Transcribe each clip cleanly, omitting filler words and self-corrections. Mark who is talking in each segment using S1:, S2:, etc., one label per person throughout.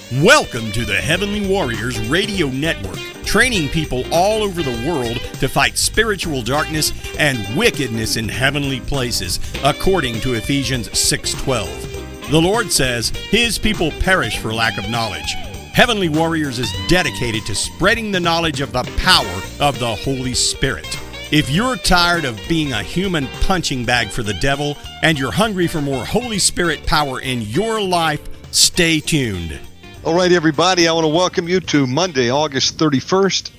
S1: Welcome to the Heavenly Warriors Radio Network, training people all over the world to fight spiritual darkness and wickedness in heavenly places, according to Ephesians 6:12. The Lord says His people perish for lack of knowledge. Heavenly Warriors is dedicated to spreading the knowledge of the power of the Holy Spirit. If you're tired of being a human punching bag for the devil and you're hungry for more Holy Spirit power in your life, stay tuned.
S2: All right, everybody, I want to welcome you to Monday, August 31st,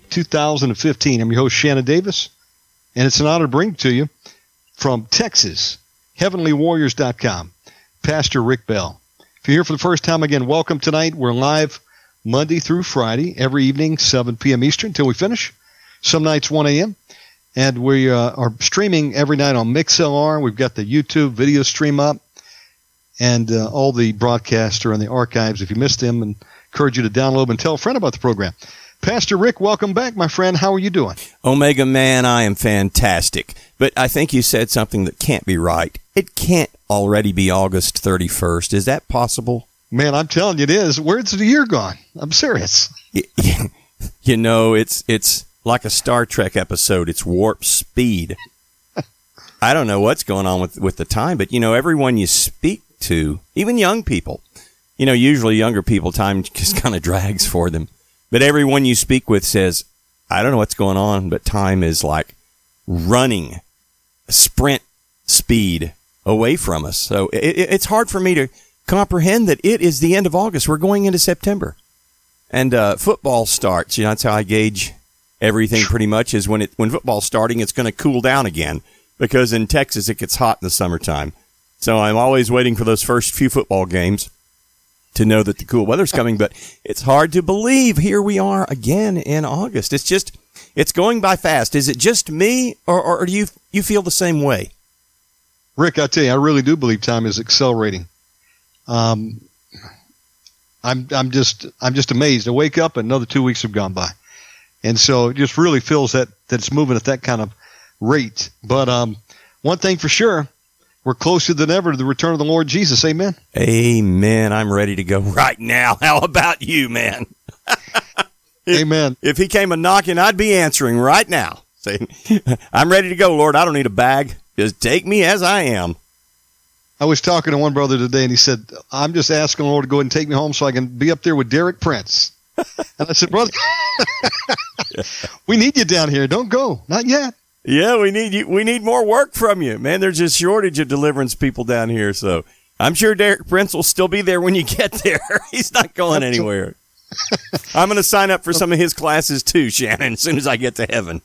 S2: 2015. I'm your host, Shannon Davis, and it's an honor to bring to you from Texas, HeavenlyWarriors.com, Pastor Rick Bell. If you're here for the first time, again, welcome tonight. We're live Monday through Friday, every evening, 7 p.m. Eastern, until we finish. Some nights, 1 a.m., and we are streaming every night on MixLR. We've got the YouTube video stream up. And all the broadcasts are in the archives. If you missed them, I encourage you to download and tell a friend about the program. Pastor Rick, welcome back, my friend. How are you doing?
S3: Omega Man, I am fantastic. But I think you said something that can't be right. It can't already be August 31st. Is that possible?
S2: Man, I'm telling you it is. Where's the year gone? I'm serious.
S3: You know, it's like a Star Trek episode. It's warp speed. I don't know what's going on with the time, but, you know, everyone you speak to, even young people, you know, usually younger people, time just kind of drags for them. But everyone you speak with says, I don't know what's going on, but time is like running sprint speed away from us. So it's hard for me to comprehend that it is the end of August. We're going into September. And football starts. You know, that's how I gauge everything pretty much, is when football's starting, it's going to cool down again, because in Texas it gets hot in the summertime. So I'm always waiting for those first few football games to know that the cool weather's coming. But it's hard to believe here we are again in August. It's going by fast. Is it just me, or do you feel the same way?
S2: Rick, I tell you, I really do believe time is accelerating. I'm just amazed. I wake up and another 2 weeks have gone by, and so it just really feels that it's moving at that kind of rate. But one thing for sure, we're closer than ever to the return of the Lord Jesus. Amen?
S3: Amen. I'm ready to go right now. How about you, man?
S2: Amen.
S3: If he came a-knocking, I'd be answering right now, saying, I'm ready to go, Lord. I don't need a bag. Just take me as I am.
S2: I was talking to one brother today, and he said, I'm just asking the Lord to go ahead and take me home so I can be up there with Derek Prince. And I said, brother, we need you down here. Don't go. Not yet.
S3: Yeah, we need you. We need more work from you, man. There's a shortage of deliverance people down here, so I'm sure Derek Prince will still be there when you get there. He's not going anywhere. I'm going to sign up for some of his classes too, Shannon, as soon as I get to heaven.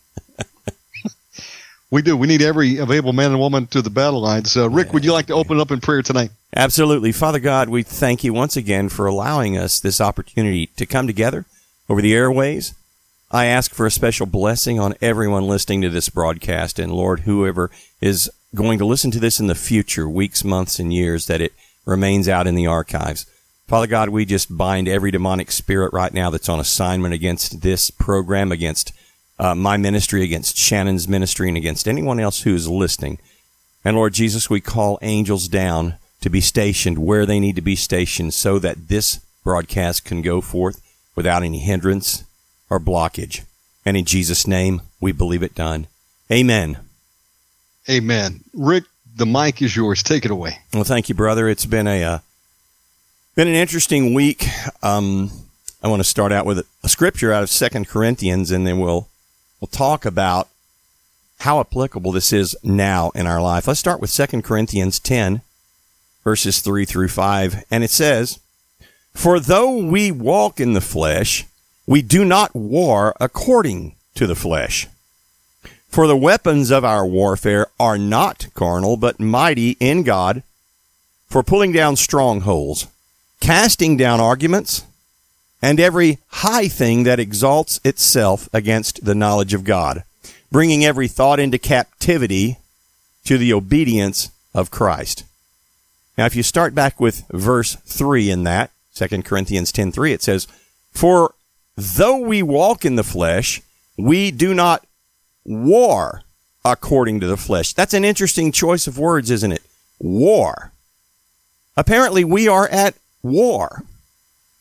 S2: We do. We need every available man and woman to the battle lines. Rick, would you like to open up in prayer tonight?
S3: Absolutely. Father God, we thank you once again for allowing us this opportunity to come together over the airways. I ask for a special blessing on everyone listening to this broadcast, and Lord, whoever is going to listen to this in the future, weeks, months, and years, that it remains out in the archives. Father God, we just bind every demonic spirit right now that's on assignment against this program, against my ministry, against Shannon's ministry, and against anyone else who is listening. And Lord Jesus, we call angels down to be stationed where they need to be stationed so that this broadcast can go forth without any hindrance or blockage. And in Jesus' name, we believe it done. Amen.
S2: Amen. Rick, the mic is yours. Take it away.
S3: Well, thank you, brother. It's been an interesting week. I want to start out with a scripture out of 2 Corinthians, and then we'll talk about how applicable this is now in our life. Let's start with 2 Corinthians 10, verses 3 through 5. And it says, For though we walk in the flesh, we do not war according to the flesh. For the weapons of our warfare are not carnal, but mighty in God, for pulling down strongholds, casting down arguments, and every high thing that exalts itself against the knowledge of God, bringing every thought into captivity to the obedience of Christ. Now, if you start back with verse 3 in that, 2 Corinthians 10:3, it says, For though we walk in the flesh, we do not war according to the flesh. That's an interesting choice of words, isn't it? War. Apparently, we are at war.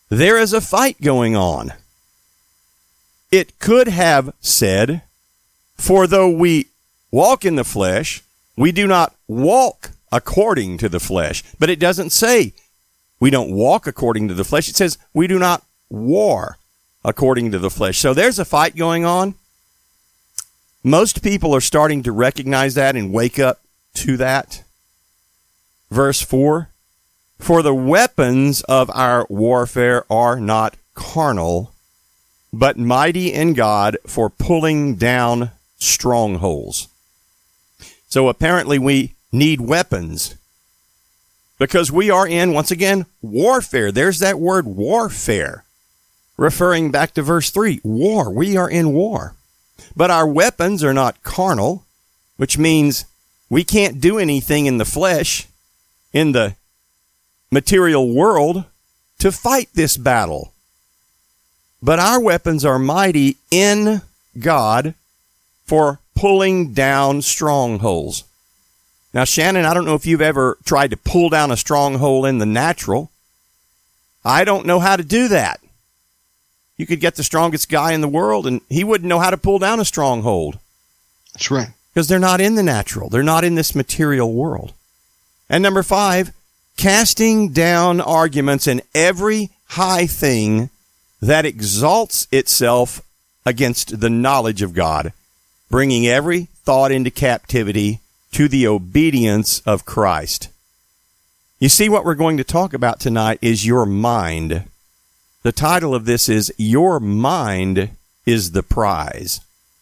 S3: there is a fight going on. It could have said, for though we walk in the flesh, we do not walk according to the flesh. But it doesn't say we don't walk according to the flesh. It says we do not war according to the flesh. So there's a fight going on. Most people are starting to recognize that and wake up to that. Verse 4, for the weapons of our warfare are not carnal, but mighty in God for pulling down strongholds. So apparently we need weapons because we are in, once again, warfare. There's that word warfare, referring back to verse 3, war. We are in war. But our weapons are not carnal, which means we can't do anything in the flesh, in the material world, to fight this battle. But our weapons are mighty in God for pulling down strongholds. Now, Shannon, I don't know if you've ever tried to pull down a stronghold in the natural. I don't know how to do that. You could get the strongest guy in the world, and he wouldn't know how to pull down a stronghold.
S2: That's right.
S3: Because they're not in the natural. They're not in this material world. And number 5, casting down arguments and every high thing that exalts itself against the knowledge of God, bringing every thought into captivity to the obedience of Christ. You see, what we're going to talk about tonight is your mind. The title of this is Your Mind is the Prize.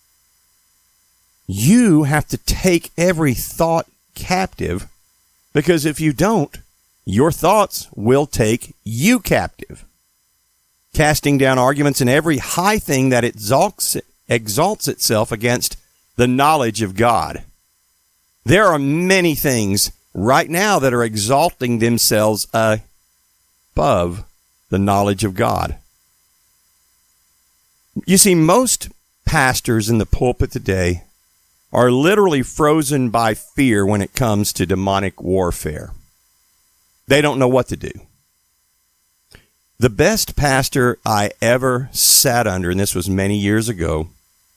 S3: You have to take every thought captive, because if you don't, your thoughts will take you captive. Casting down arguments and every high thing that exalts itself against the knowledge of God. There are many things right now that are exalting themselves above the knowledge of God. You see, most pastors in the pulpit today are literally frozen by fear when it comes to demonic warfare. They don't know what to do. The best pastor I ever sat under, and this was many years ago,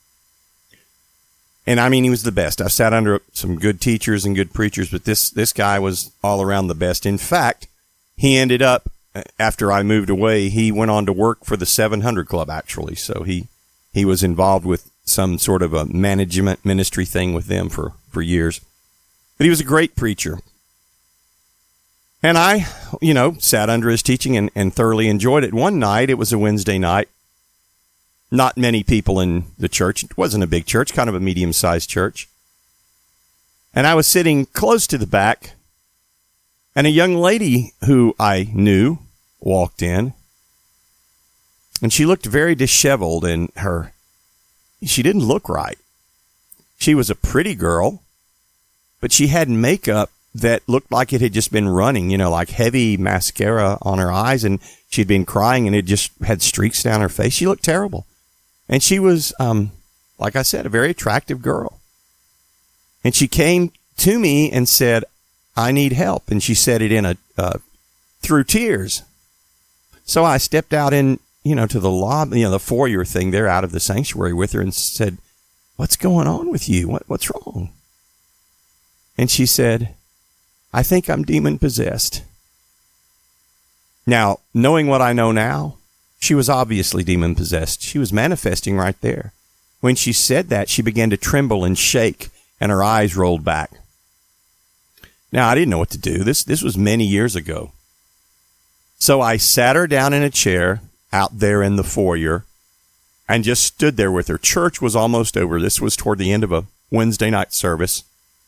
S3: and I mean, he was the best. I sat under some good teachers and good preachers, but this guy was all around the best. In fact, he ended up, after I moved away, he went on to work for the 700 Club, actually. So he was involved with some sort of a management ministry thing with them for years. But he was a great preacher. And I, sat under his teaching and thoroughly enjoyed it. One night, it was a Wednesday night. Not many people in the church. It wasn't a big church, kind of a medium-sized church. And I was sitting close to the back, and a young lady who I knew walked in, and she looked very disheveled, and she didn't look right. She was a pretty girl, but she had makeup that looked like it had just been running, like heavy mascara on her eyes, and she'd been crying, and it just had streaks down her face. She looked terrible. And she was, like I said, a very attractive girl. And she came to me and said, I need help. And she said it through tears. So I stepped out to the lobby, the foyer thing there out of the sanctuary with her and said, what's going on with you? What's wrong? And she said, I think I'm demon possessed. Now, knowing what I know now, she was obviously demon possessed. She was manifesting right there. When she said that, she began to tremble and shake, and her eyes rolled back. Now, I didn't know what to do. This was many years ago. So I sat her down in a chair out there in the foyer and just stood there with her. Church was almost over. This was toward the end of a Wednesday night service.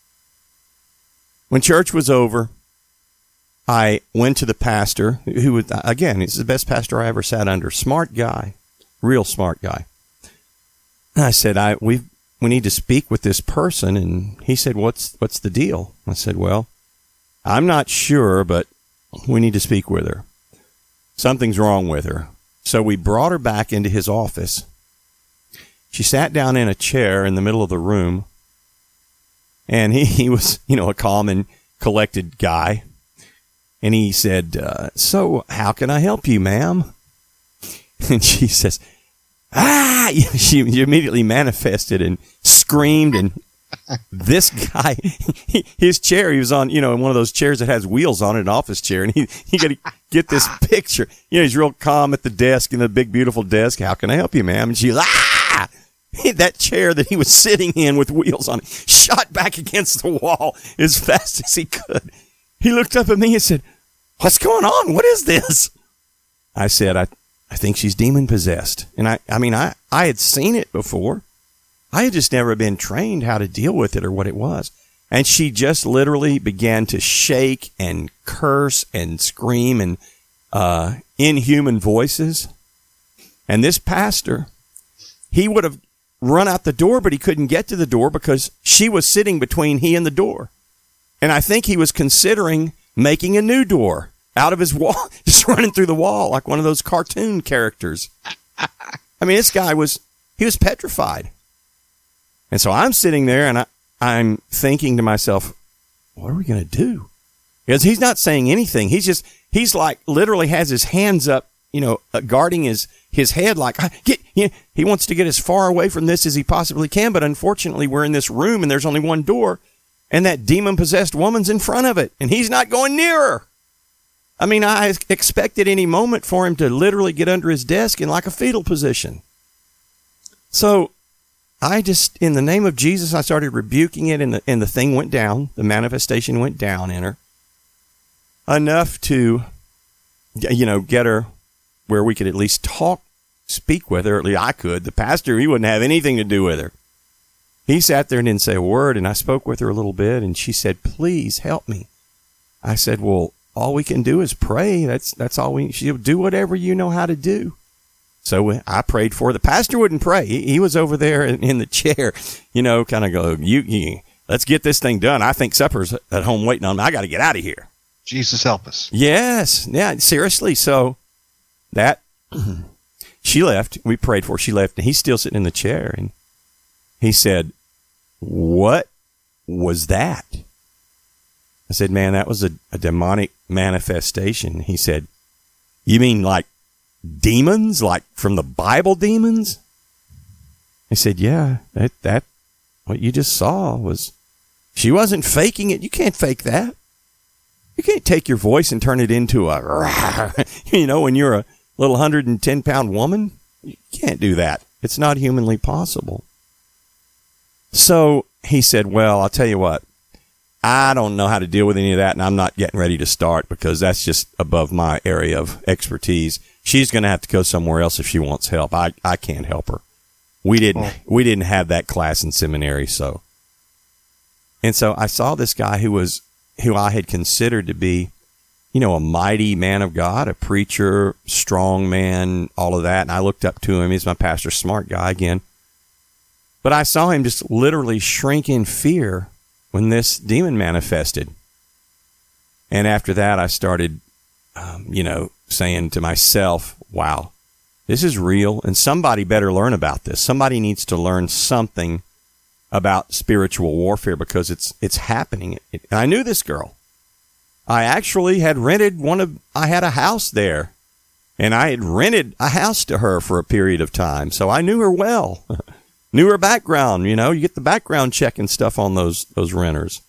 S3: When church was over, I went to the pastor, who, again, he's the best pastor I ever sat under. Smart guy, real smart guy. And I said, we need to speak with this person. And he said, what's the deal? I said, well, I'm not sure, but we need to speak with her. Something's wrong with her. So we brought her back into his office. She sat down in a chair in the middle of the room. And he was, a calm and collected guy. And he said, so how can I help you, ma'am? And she says, ah! She immediately manifested and screamed. And this guy, his chair, he was on, in one of those chairs that has wheels on it, an office chair. And he got to get this picture. He's real calm at the desk, in the big, beautiful desk. How can I help you, ma'am? And she's, ah! That chair that he was sitting in with wheels on it shot back against the wall as fast as he could. He looked up at me and said, what's going on? What is this? I said, I think she's demon possessed. And I had seen it before. I had just never been trained how to deal with it or what it was. And she just literally began to shake and curse and scream and inhuman voices. And this pastor, he would have run out the door, but he couldn't get to the door because she was sitting between he and the door. And I think he was considering making a new door out of his wall, just running through the wall like one of those cartoon characters. This guy was petrified. And so I'm sitting there and I'm thinking to myself, what are we going to do? Because he's not saying anything. He's like literally has his hands up, guarding his head like, he wants to get as far away from this as he possibly can. But unfortunately, we're in this room and there's only one door and that demon-possessed woman's in front of it and he's not going near her. I expected any moment for him to literally get under his desk in like a fetal position. So I just, in the name of Jesus, I started rebuking it and the thing went down. The manifestation went down in her. Enough to, get her where we could at least speak with her. At least I could. The pastor, he wouldn't have anything to do with her. He sat there and didn't say a word, and I spoke with her a little bit, and she said, please help me. I said, well, all we can do is pray. That's all she'll do whatever you know how to do. So I prayed for her. The pastor wouldn't pray. He was over there in the chair, kind of go, let's get this thing done. I think supper's at home waiting on me. I got to get out of here.
S2: Jesus help us.
S3: Yes. Yeah, seriously. So that she left. We prayed for her. She left, and he's still sitting in the chair. And he said, what was that? I said, man, that was a demonic manifestation. He said, you mean like demons, like from the Bible demons? I said, yeah, that what you just saw was, she wasn't faking it. You can't fake that. You can't take your voice and turn it into a, when you're a little 110-pound woman. You can't do that. It's not humanly possible. So he said, well, I'll tell you what. I don't know how to deal with any of that, and I'm not getting ready to start because that's just above my area of expertise. She's going to have to go somewhere else if she wants help. I can't help her. We didn't have that class in seminary, so. And so I saw this guy who I had considered to be, a mighty man of God, a preacher, strong man, all of that. And I looked up to him. He's my pastor, smart guy again. But I saw him just literally shrink in fear when this demon manifested. And after that, I started, saying to myself, wow, this is real. And somebody better learn about this. Somebody needs to learn something about spiritual warfare because it's happening. And I knew this girl. I actually had I had a house there. And I had rented a house to her for a period of time. So I knew her well. Knew her background, you get the background check and stuff on those renters.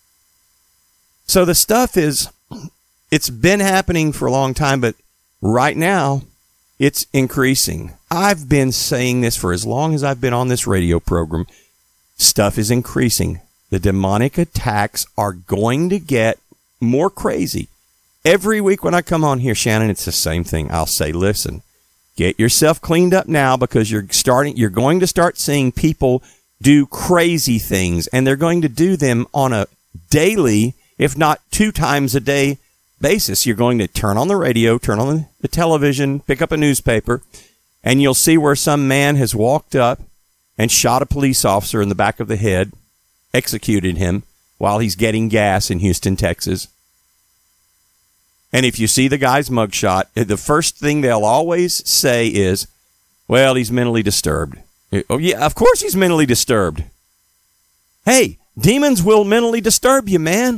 S3: So the stuff it's been happening for a long time, but right now it's increasing. I've been saying this for as long as I've been on this radio program. Stuff is increasing. The demonic attacks are going to get more crazy. Every week when I come on here, Shannon, it's the same thing. I'll say, listen, get yourself cleaned up now because you're going to start seeing people do crazy things, and they're going to do them on a daily, if not 2 times a day basis. You're going to turn on the radio, turn on the television, pick up a newspaper, and you'll see where some man has walked up and shot a police officer in the back of the head, executed him while he's getting gas in Houston, Texas. And if you see the guy's mugshot, the first thing they'll always say is, well, he's mentally disturbed. Oh, yeah, of course he's mentally disturbed. Hey, demons will mentally disturb you, man.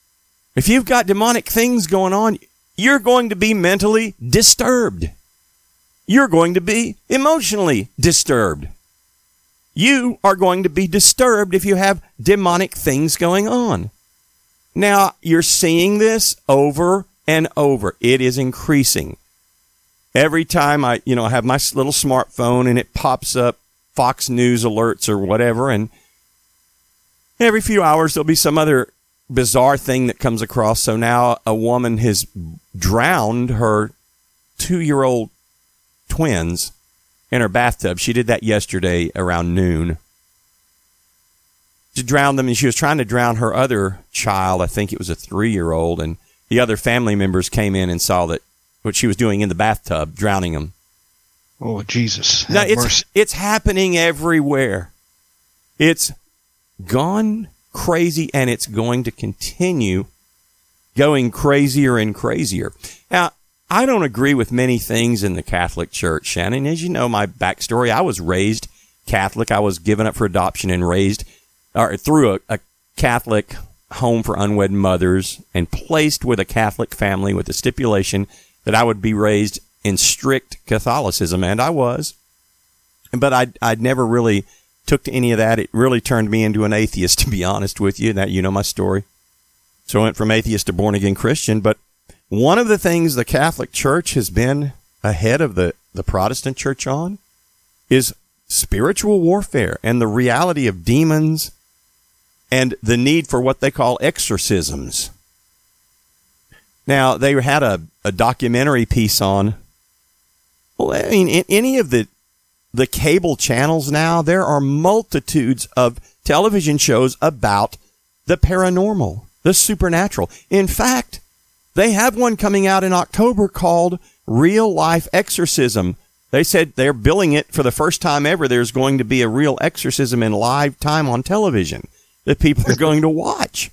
S3: If you've got demonic things going on, you're going to be mentally disturbed. you're going to be emotionally disturbed. You are going to be disturbed if you have demonic things going on. Now, you're seeing this over and over. It is increasing. Every time I have my little smartphone and it pops up Fox News alerts or whatever, and every few hours there'll be some other bizarre thing that comes across. So now a woman has drowned her 2-year-old twins in her bathtub. She did that yesterday around noon. She drowned them, and she was trying to drown her other child. I think it was a 3-year-old, and the other family members came in and saw that what she was doing in the bathtub, drowning them.
S2: Oh, Jesus.
S3: Now, it's happening everywhere. It's gone crazy, and it's going to continue going crazier and crazier. Now, I don't agree with many things in the Catholic Church, Shannon. As you know, my backstory, I was raised Catholic. I was given up for adoption and raised through a Catholic home for unwed mothers and placed with a Catholic family with the stipulation that I would be raised in strict Catholicism, and I was. But I'd never really took to any of that. It really turned me into an atheist, to be honest with you. That, you know my story. So I went from atheist to born-again Christian. But one of the things the Catholic Church has been ahead of the Protestant Church on is spiritual warfare and the reality of demons and the need for what they call exorcisms. Now, they had a documentary piece on, well, I mean, in any of the cable channels now, there are multitudes of television shows about the paranormal, the supernatural. In fact, they have one coming out in October called Real Life Exorcism. They said they're billing it for the first time ever. There's going to be a real exorcism in live time on television that people are going to watch.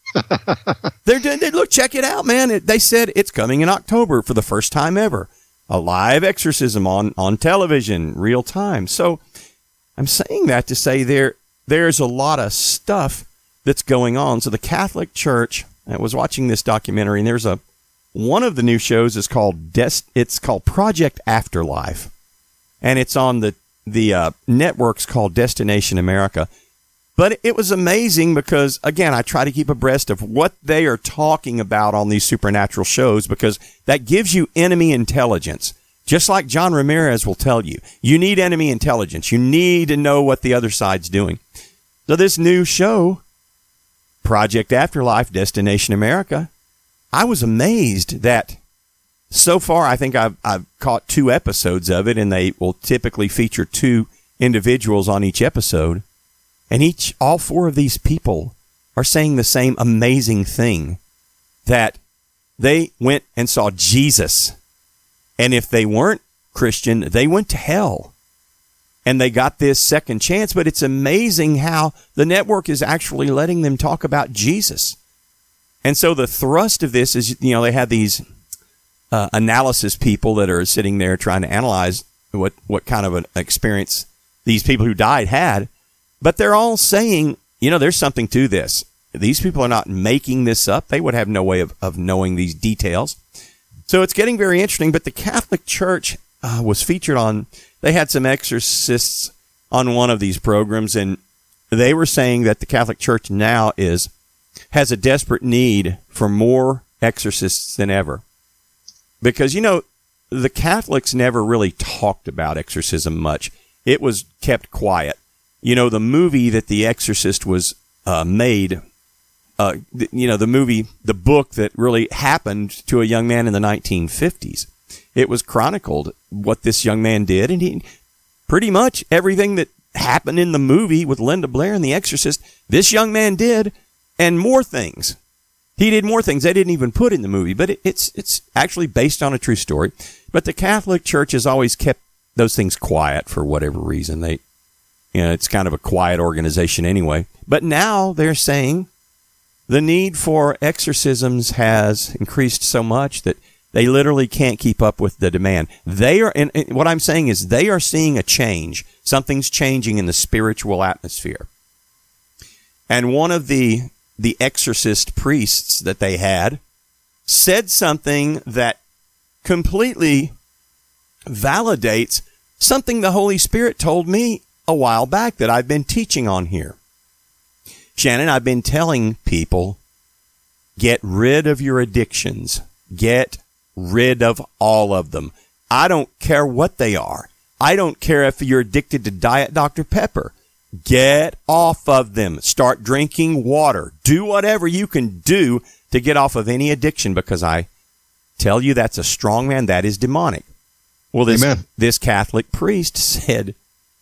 S3: Look, check it out, man. They said it's coming in October for the first time ever. A live exorcism on television, real time. So I'm saying that to say there's a lot of stuff that's going on. So the Catholic Church, I was watching this documentary, and there's one of the new shows is called Project Afterlife, and it's on the networks called Destination America. But it was amazing because, again, I try to keep abreast of what they are talking about on these supernatural shows because that gives you enemy intelligence. Just like John Ramirez will tell you, you need enemy intelligence. You need to know what the other side's doing. So this new show, Project Afterlife, Destination America, I was amazed that so far I think I've caught 2 episodes of it, and they will typically feature 2 individuals on each episode. And all 4 of these people are saying the same amazing thing, that they went and saw Jesus. And if they weren't Christian, they went to hell. And they got this second chance. But it's amazing how the network is actually letting them talk about Jesus. And so the thrust of this is, they have these analysis people that are sitting there trying to analyze what kind of an experience these people who died had. But they're all saying, there's something to this. These people are not making this up. They would have no way of knowing these details. So it's getting very interesting. But the Catholic Church was featured on, they had some exorcists on one of these programs, and they were saying that the Catholic Church now has a desperate need for more exorcists than ever. Because, the Catholics never really talked about exorcism much. It was kept quiet. The movie that The Exorcist was made, the book that really happened to a young man in the 1950s. It was chronicled what this young man did, and he pretty much everything that happened in the movie with Linda Blair and The Exorcist, this young man did, and more things. He did more things they didn't even put in the movie, but it's actually based on a true story. But the Catholic Church has always kept those things quiet for whatever reason. It's kind of a quiet organization anyway. But now they're saying the need for exorcisms has increased so much that they literally can't keep up with the demand. And what I'm saying is they are seeing a change. Something's changing in the spiritual atmosphere. And one of the exorcist priests that they had said something that completely validates something the Holy Spirit told me a while back that I've been teaching on here. Shannon, I've been telling people, get rid of your addictions. Get rid of all of them. I don't care what they are. I don't care if you're addicted to Diet Dr. Pepper. Get off of them. Start drinking water. Do whatever you can do to get off of any addiction, because I tell you that's a strong man. That is demonic. Well, this Catholic priest said,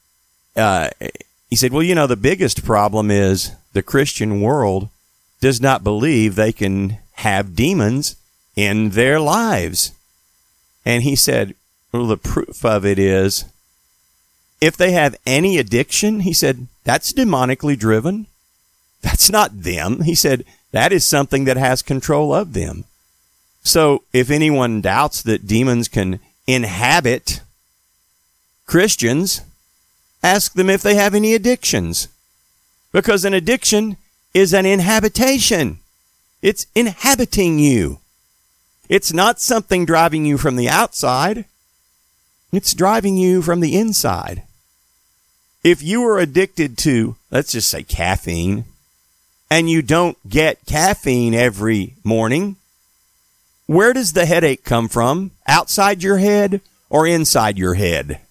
S3: he said, well, the biggest problem is the Christian world does not believe they can have demons in their lives. And he said, well, the proof of it is, if they have any addiction, he said, that's demonically driven. That's not them. He said, that is something that has control of them. So if anyone doubts that demons can inhabit Christians, ask them if they have any addictions. Because an addiction is an inhabitation. It's inhabiting you. It's not something driving you from the outside. It's driving you from the inside. If you are addicted to, let's just say, caffeine, and you don't get caffeine every morning, where does the headache come from? Outside your head or inside your head?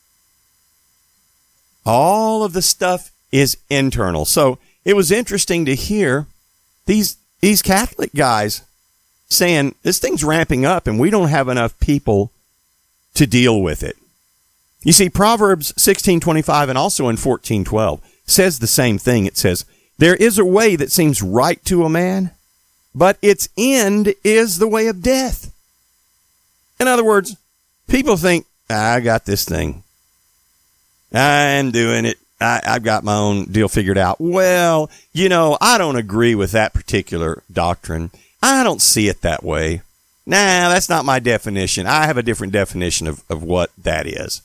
S3: All of the stuff is internal. So it was interesting to hear these Catholic guys saying, this thing's ramping up and we don't have enough people to deal with it. You see, Proverbs 16:25 and also in 14:12 says the same thing. It says, there is a way that seems right to a man, but its end is the way of death. In other words, people think, I got this thing. I'm doing it. I've got my own deal figured out. Well, I don't agree with that particular doctrine. I don't see it that way. Nah, that's not my definition. I have a different definition of what that is.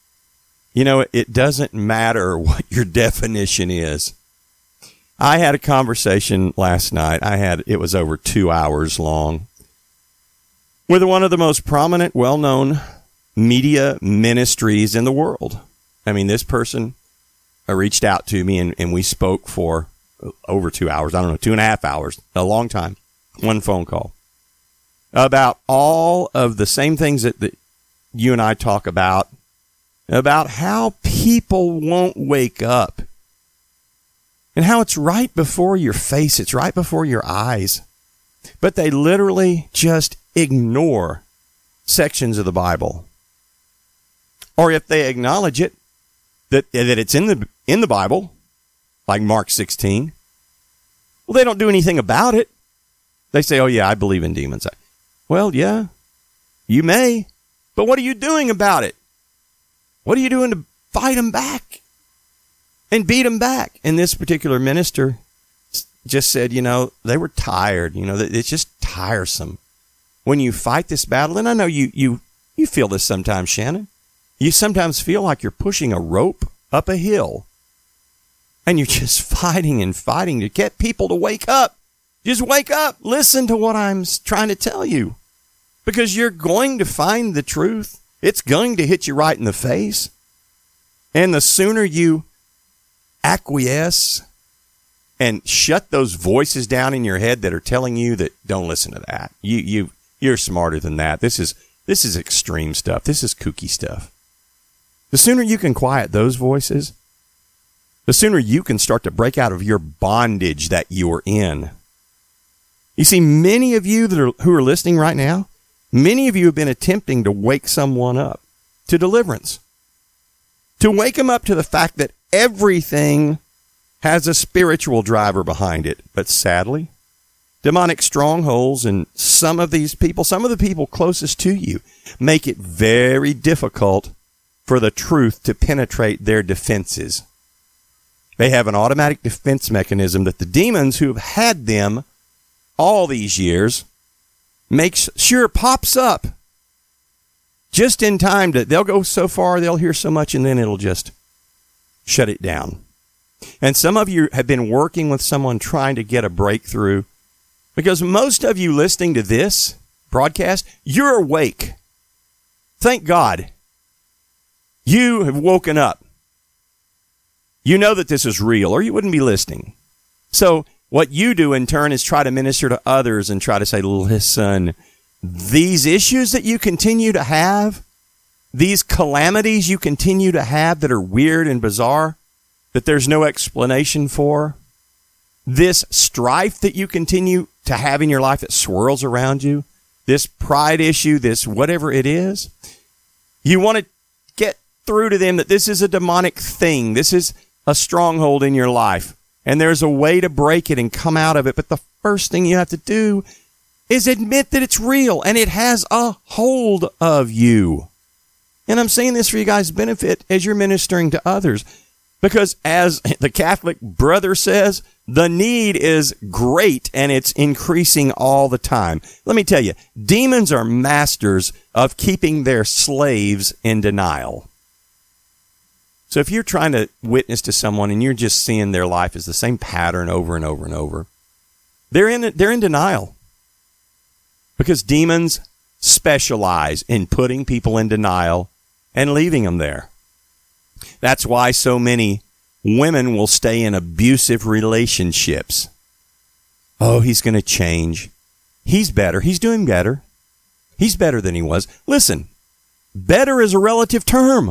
S3: It doesn't matter what your definition is. I had a conversation last night. It was over 2 hours long with one of the most prominent, well-known media ministries in the world. I mean, this person reached out to me and we spoke for over 2 hours. I don't know, 2.5 hours, a long time. One phone call about all of the same things that you and I talk about how people won't wake up and how it's right before your face. It's right before your eyes, but they literally just ignore sections of the Bible. Or if they acknowledge it, that it's in the Bible, like Mark 16, well, they don't do anything about it. They say, oh, yeah, I believe in demons. Well, yeah, you may, but what are you doing about it? What are you doing to fight them back and beat them back? And this particular minister just said, they were tired. It's just tiresome when you fight this battle. And I know you feel this sometimes, Shannon. You sometimes feel like you're pushing a rope up a hill and you're just fighting and fighting to get people to wake up. Just wake up. Listen to what I'm trying to tell you, because you're going to find the truth. It's going to hit you right in the face. And the sooner you acquiesce and shut those voices down in your head that are telling you that don't listen to that. You're smarter than that. This is extreme stuff. This is kooky stuff. The sooner you can quiet those voices, the sooner you can start to break out of your bondage that you're in. You see, many of you who are listening right now, many of you have been attempting to wake someone up to deliverance, to wake them up to the fact that everything has a spiritual driver behind it. But sadly, demonic strongholds and some of the people closest to you, make it very difficult for the truth to penetrate their defenses. They have an automatic defense mechanism that the demons who have had them all these years makes sure pops up just in time they'll go so far, they'll hear so much, and then it'll just shut it down. And some of you have been working with someone trying to get a breakthrough, because most of you listening to this broadcast, you're awake. thank God you have woken up. You know that this is real, or you wouldn't be listening. So what you do in turn is try to minister to others and try to say, listen, these issues that you continue to have, these calamities you continue to have that are weird and bizarre, that there's no explanation for, this strife that you continue to have in your life that swirls around you, this pride issue, this whatever it is, you want to get through to them that this is a demonic thing. This is a stronghold in your life, and there's a way to break it and come out of it. But the first thing you have to do is admit that it's real and it has a hold of you. And I'm saying this for you guys' benefit as you're ministering to others, because as the Catholic brother says, the need is great and it's increasing all the time. Let me tell you, demons are masters of keeping their slaves in denial. So if you're trying to witness to someone and you're just seeing their life as the same pattern over and over and over, they're in denial. Because demons specialize in putting people in denial and leaving them there. That's why so many women will stay in abusive relationships. Oh, he's going to change. He's better. He's doing better. He's better than he was. Listen, better is a relative term.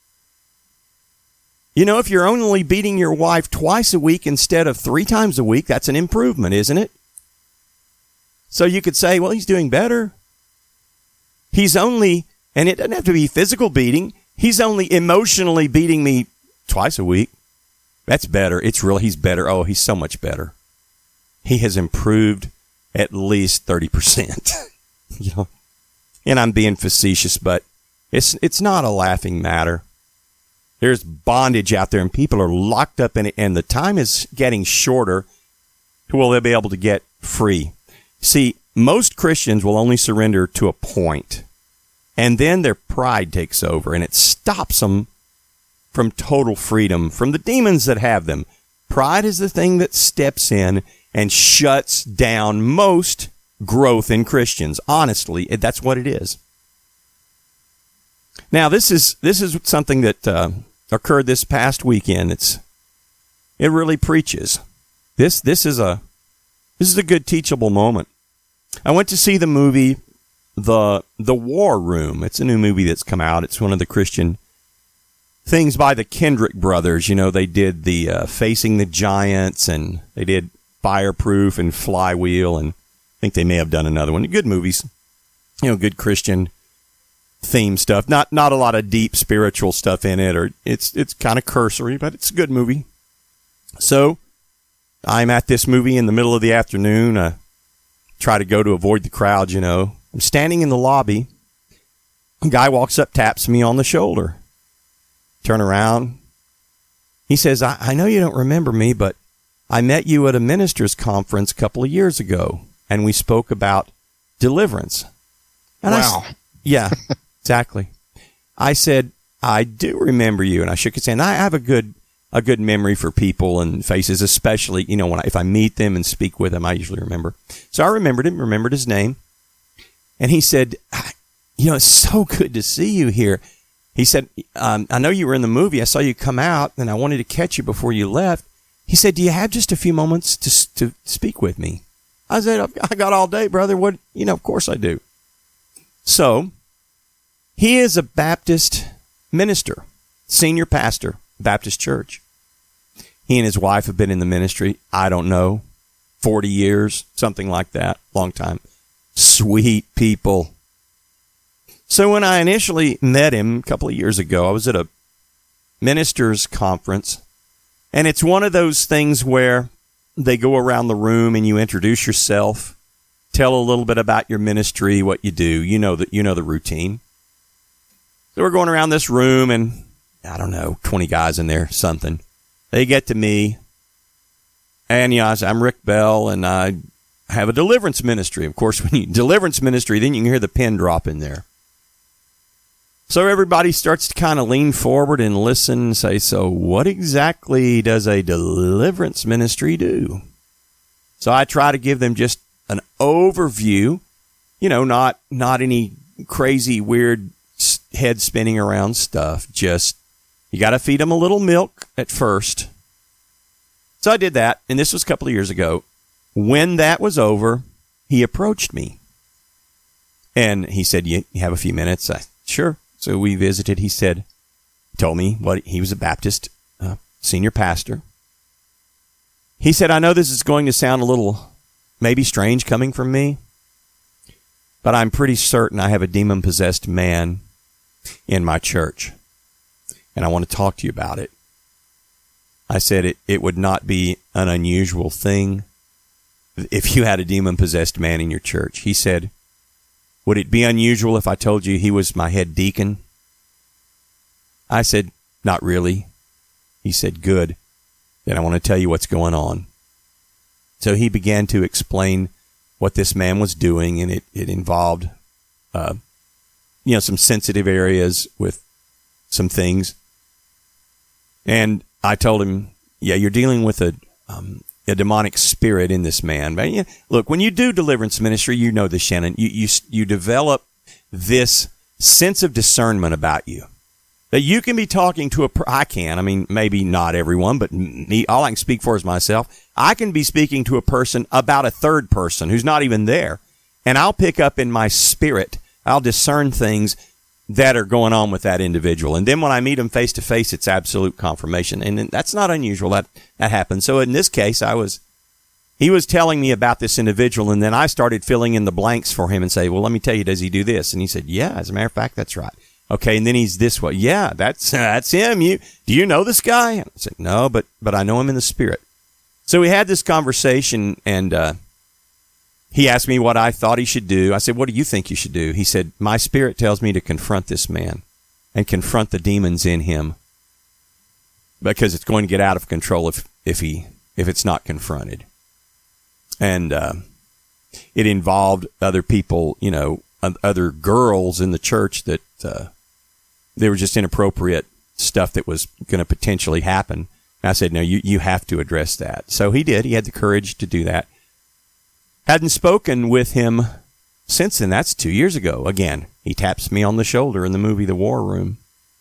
S3: You know, if you're only beating your wife twice a week instead of 3 times a week, that's an improvement, isn't it? So you could say, well, he's doing better. He's only, and it doesn't have to be physical beating, he's only emotionally beating me twice a week. That's better. It's real. He's better. Oh, he's so much better. He has improved at least 30%. You know, and I'm being facetious, but it's not a laughing matter. There's bondage out there, and people are locked up in it, and the time is getting shorter to where they'll be able to get free. See, most Christians will only surrender to a point, and then their pride takes over, and it stops them from total freedom from the demons that have them. Pride is the thing that steps in and shuts down most growth in Christians. Honestly, that's what it is. Now, this is something that occurred this past weekend. It really preaches. This is a good teachable moment. I went to see the movie The War Room. It's a new movie that's come out. It's one of the Christian things by the Kendrick brothers. You know, they did the Facing the Giants, and they did Fireproof and Flywheel, and I think they may have done another one. Good movies. You know, good Christian theme stuff. Not a lot of deep spiritual stuff in it, or it's kind of cursory, but it's a good movie. So I'm at this movie in the middle of the afternoon. Try to go to avoid the crowd, you know. I'm standing in the lobby. A guy walks up, taps me on the shoulder. Turn around. He says, I know you don't remember me, but I met you at a ministers' conference a couple of years ago, and we spoke about deliverance. And
S2: wow.
S3: Yeah, exactly. I said, I do remember you, and I shook his hand. I have a good memory for people and faces, especially, you know, if I meet them and speak with them, I usually remember. So I remembered him, remembered his name. And he said, you know, it's so good to see you here. He said, I know you were in the movie. I saw you come out, and I wanted to catch you before you left. He said, do you have just a few moments to speak with me? I said, I got all day, brother. What? You know, of course I do. So he is a Baptist minister, senior pastor, Baptist church. He and his wife have been in the ministry, I don't know, 40 years, something like that, long time. Sweet people. So when I initially met him a couple of years ago, I was at a ministers' conference, and it's one of those things where they go around the room and you introduce yourself, tell a little bit about your ministry, what you do. You know the routine. So we're going around this room, and I don't know, 20 guys in there, something. They get to me, and you know, I say, I'm Rick Bell, and I have a deliverance ministry. Of course, when you deliverance ministry, then you can hear the pin drop in there. So everybody starts to kind of lean forward and listen and say, so what exactly does a deliverance ministry do? So I try to give them just an overview, you know, not any crazy, weird head spinning around stuff. Just, you got to feed him a little milk at first. So I did that, and this was a couple of years ago. When that was over, he approached me. And he said, you have a few minutes? Sure. So we visited. He told me he was a Baptist senior pastor. He said, I know this is going to sound a little maybe strange coming from me, but I'm pretty certain I have a demon-possessed man in my church, and I want to talk to you about it. I said it would not be an unusual thing if you had a demon-possessed man in your church. He said, would it be unusual if I told you he was my head deacon? I said, not really. He said, good. Then I want to tell you what's going on. So he began to explain what this man was doing, and it involved, some sensitive areas with some things. And I told him, yeah, you're dealing with a demonic spirit in this man. But, look, when you do deliverance ministry, you know this, Shannon, you develop this sense of discernment about you. That you can be talking to maybe not everyone, but me, all I can speak for is myself. I can be speaking to a person about a third person who's not even there, and I'll pick up in my spirit, I'll discern things that are going on with that individual. And then when I meet him face to face, it's absolute confirmation. And that's not unusual. That happens. So in this case, he was telling me about this individual, and then I started filling in the blanks for him and say, well, let me tell you, does he do this? And he said, yeah, as a matter of fact, that's right. Okay, and then he's this way. Yeah, that's him. Do you know this guy? And I said, no, but I know him in the spirit. So we had this conversation, and he asked me what I thought he should do. I said, what do you think you should do? He said, my spirit tells me to confront this man and confront the demons in him, because it's going to get out of control if it's not confronted. And it involved other people, other girls in the church that they were just inappropriate stuff that was going to potentially happen. And I said, no, you have to address that. So he did. He had the courage to do that. Hadn't spoken with him since then. That's 2 years ago. Again, he taps me on the shoulder in the movie The War Room.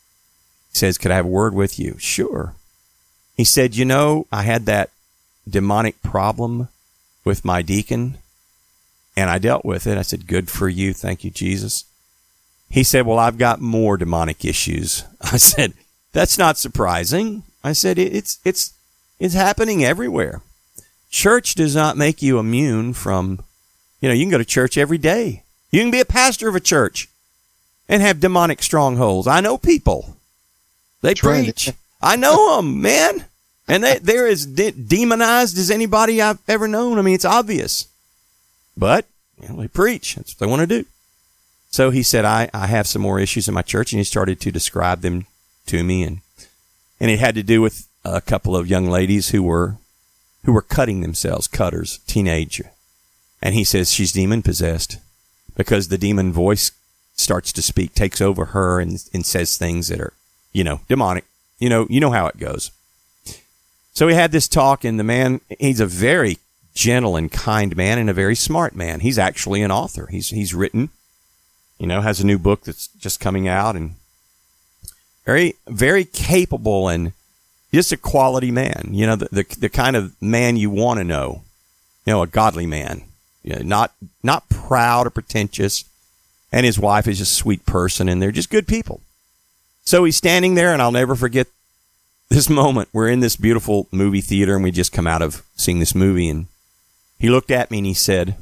S3: He says, could I have a word with you? Sure. He said, I had that demonic problem with my deacon, and I dealt with it. I said, good for you. Thank you, Jesus. He said, well, I've got more demonic issues. I said, that's not surprising. I said, it's happening everywhere. Church does not make you immune from, you can go to church every day. You can be a pastor of a church and have demonic strongholds. I know people. They preach. I know them, man. And they're as demonized as anybody I've ever known. I mean, it's obvious. But they preach. That's what they want to do. So he said, I have some more issues in my church, and he started to describe them to me. And it had to do with a couple of young ladies who were cutting themselves, cutters, teenager. And he says she's demon-possessed because the demon voice starts to speak, takes over her, and says things that are, demonic. You know how it goes. So we had this talk, and the man, he's a very gentle and kind man and a very smart man. He's actually an author. He's written, has a new book that's just coming out, and very, very capable and just a quality man. The kind of man you want to know. A godly man. Not proud or pretentious. And his wife is just a sweet person, and they're just good people. So he's standing there, and I'll never forget this moment. We're in this beautiful movie theater, and we just come out of seeing this movie, and he looked at me and he said,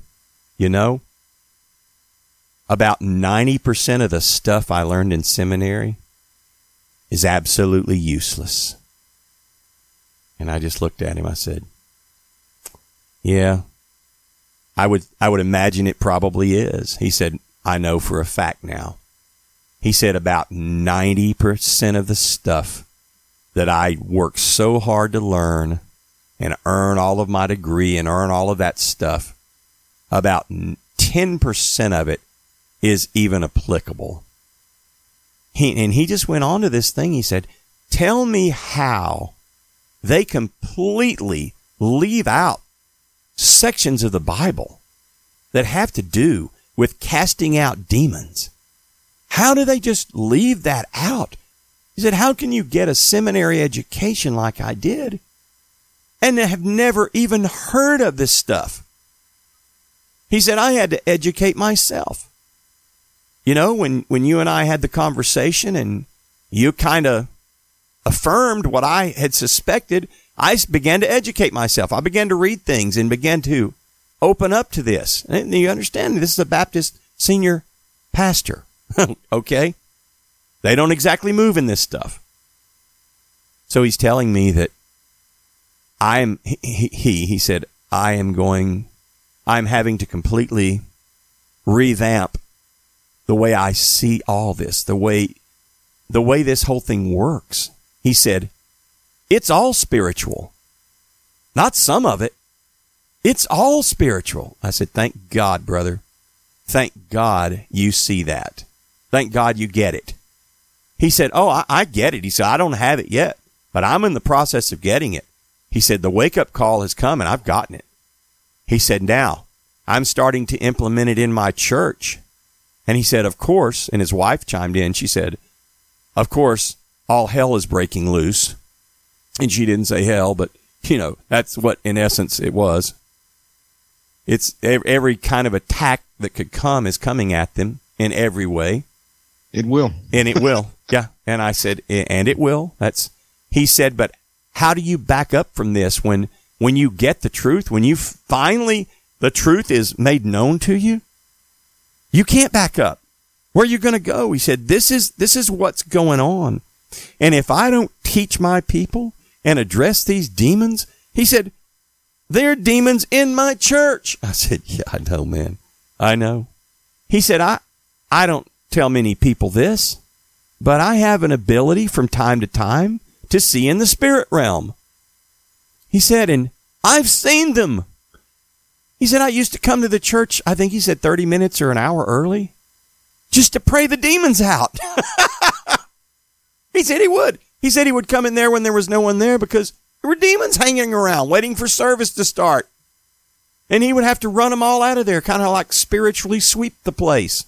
S3: about 90% of the stuff I learned in seminary is absolutely useless. And I just looked at him. I said, yeah, I would imagine it probably is. He said, I know for a fact now. He said about 90% of the stuff that I worked so hard to learn and earn all of my degree and earn all of that stuff, about 10% of it is even applicable. He just went on to this thing. He said, tell me how they completely leave out sections of the Bible that have to do with casting out demons. how do they just leave that out? He said, how can you get a seminary education like I did and have never even heard of this stuff? He said, I had to educate myself. You know, when you and I had the conversation and you kind of affirmed what I had suspected, I began to educate myself. I began to read things and began to open up to this. And you understand, this is a Baptist senior pastor. Okay? They don't exactly move in this stuff. So he's telling me that he said, I'm having to completely revamp the way I see all this, the way this whole thing works. He said, it's all spiritual. Not some of it. It's all spiritual. I said, thank God, brother. Thank God you see that. Thank God you get it. He said, oh, I get it. He said, I don't have it yet, but I'm in the process of getting it. He said, the wake-up call has come and I've gotten it. He said, now I'm starting to implement it in my church. And he said, of course, and his wife chimed in. She said, of course, all hell is breaking loose. And she didn't say hell, but, you know, that's what, in essence, it was. It's every kind of attack that could come is coming at them in every way.
S2: It will.
S3: And it will. Yeah. And I said, and it will. He said, but how do you back up from this when you get the truth, when you finally, the truth is made known to you? You can't back up. Where are you going to go? He said, this is what's going on. And if I don't teach my people and address these demons, he said, they're demons in my church. I said, yeah, I know, man. I know. He said, I don't tell many people this, but I have an ability from time to time to see in the spirit realm. He said, and I've seen them. He said, I used to come to the church, I think he said 30 minutes or an hour early, just to pray the demons out. He said he would. He said he would come in there when there was no one there because there were demons hanging around, waiting for service to start. And he would have to run them all out of there, kind of like spiritually sweep the place.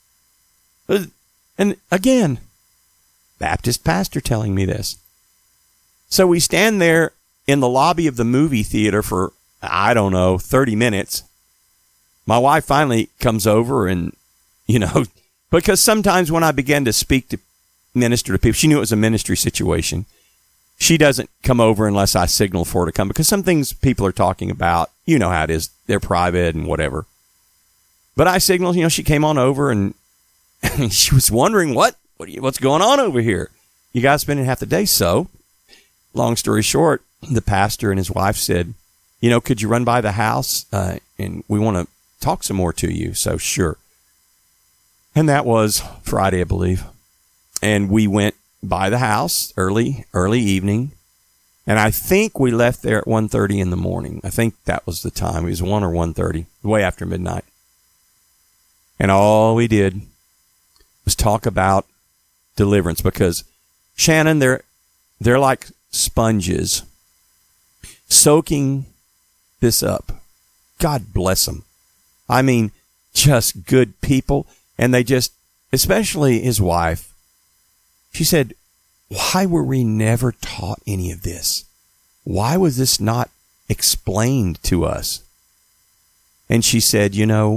S3: And again, Baptist pastor telling me this. So we stand there in the lobby of the movie theater for, 30 minutes. My wife finally comes over and, because sometimes when I began to speak to minister to people, she knew it was a ministry situation. She doesn't come over unless I signal for her to come because some things people are talking about, you know how it is. They're private and whatever. But I signaled, she came on over and she was wondering, what's going on over here? You guys spending half the day. So, long story short, the pastor and his wife said, could you run by the house? And we want to talk some more to you. So, sure. And that was Friday, I believe. And we went by the house early evening. And I think we left there at 1:30 in the morning. I think that was the time. It was 1 or 1:30, way after midnight. And all we did was talk about deliverance because, Shannon, they're like sponges soaking this up. God bless them. I mean, just good people. And they just, especially his wife, she said, why were we never taught any of this? Why was this not explained to us? And she said,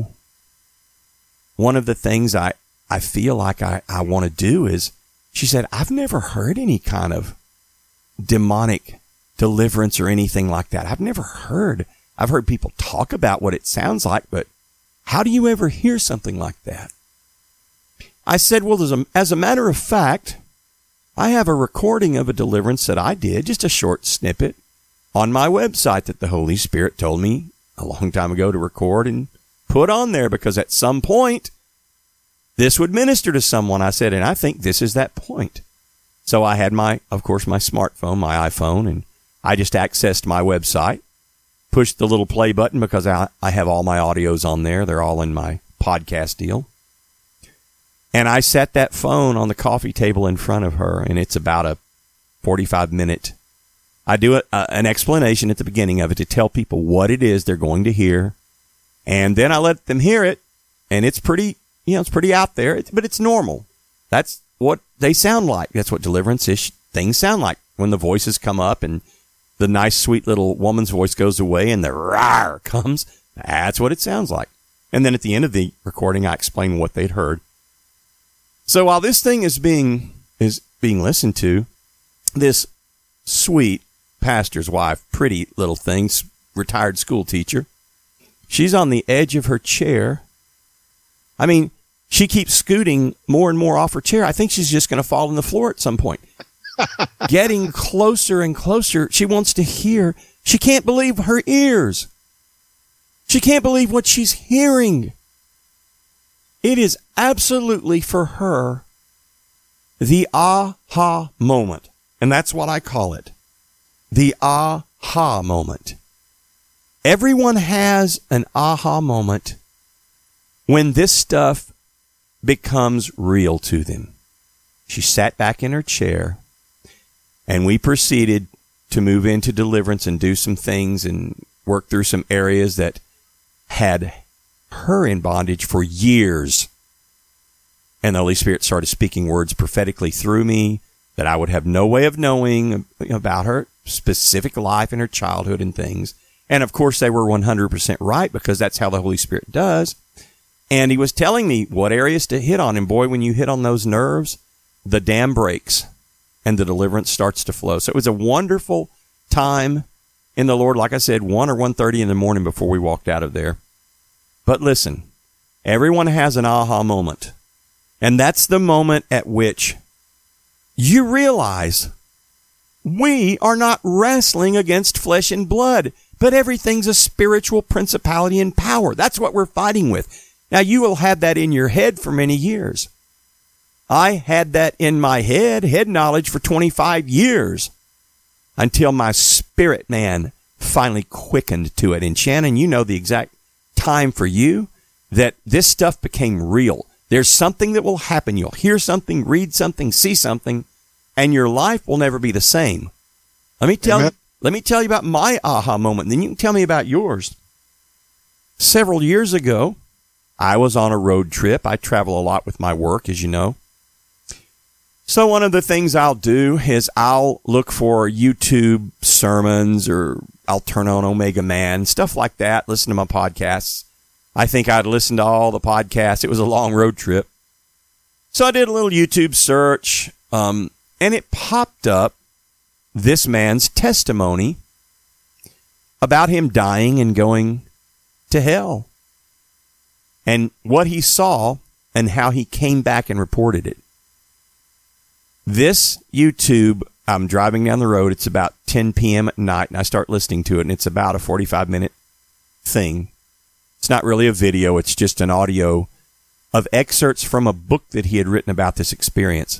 S3: one of the things I feel like I want to do is, she said, I've never heard any kind of demonic deliverance or anything like that. I've heard people talk about what it sounds like, but how do you ever hear something like that? I said, well, as a matter of fact, I have a recording of a deliverance that I did, just a short snippet, on my website that the Holy Spirit told me a long time ago to record and put on there because at some point this would minister to someone. I said, and I think this is that point. So I had my smartphone, my iPhone, and I just accessed my website, pushed the little play button because I have all my audios on there. They're all in my podcast deal. And I set that phone on the coffee table in front of her, and it's about a 45-minute. I do an explanation at the beginning of it to tell people what it is they're going to hear, and then I let them hear it, and it's pretty, it's pretty out there, but it's normal. That's what they sound like. That's what deliverance-ish things sound like when the voices come up and the nice, sweet little woman's voice goes away and the rawr comes. That's what it sounds like. And then at the end of the recording, I explain what they'd heard. So while this thing is being listened to, this sweet pastor's wife, pretty little thing, retired school teacher, she's on the edge of her chair. I mean, she keeps scooting more and more off her chair. I think she's just going to fall on the floor at some point. Getting closer and closer. She wants to hear. She can't believe her ears. She can't believe what she's hearing. It is absolutely for her the aha moment. And that's what I call it. The aha moment. Everyone has an aha moment when this stuff becomes real to them. She sat back in her chair, and we proceeded to move into deliverance and do some things and work through some areas that had her in bondage for years. And the Holy Spirit started speaking words prophetically through me that I would have no way of knowing about her specific life and her childhood and things. And of course, they were 100% right, because that's how the Holy Spirit does. And he was telling me what areas to hit on. And boy, when you hit on those nerves, the dam breaks and the deliverance starts to flow. So it was a wonderful time in the Lord. Like I said, 1 or 1:30 in the morning before we walked out of there. But listen, everyone has an aha moment. And that's the moment at which you realize we are not wrestling against flesh and blood, but everything's a spiritual principality and power. That's what we're fighting with. Now, you will have that in your head for many years. I had that in my head knowledge for 25 years until my spirit man finally quickened to it. And Shannon, you know the exact time for you that this stuff became real. There's something that will happen. You'll hear something, read something, see something, and your life will never be the same. Let me tell you about my aha moment, and then you can tell me about yours. Several years ago, I was on a road trip. I travel a lot with my work, as you know. So one of the things I'll do is I'll look for YouTube sermons, or I'll turn on Omega Man, stuff like that, listen to my podcasts. I think I'd listened to all the podcasts. It was a long road trip. So I did a little YouTube search, and it popped up this man's testimony about him dying and going to hell, and what he saw and how he came back and reported it. This YouTube, I'm driving down the road. It's about 10 p.m. at night, and I start listening to it, and it's about a 45-minute thing. It's not really a video. It's just an audio of excerpts from a book that he had written about this experience.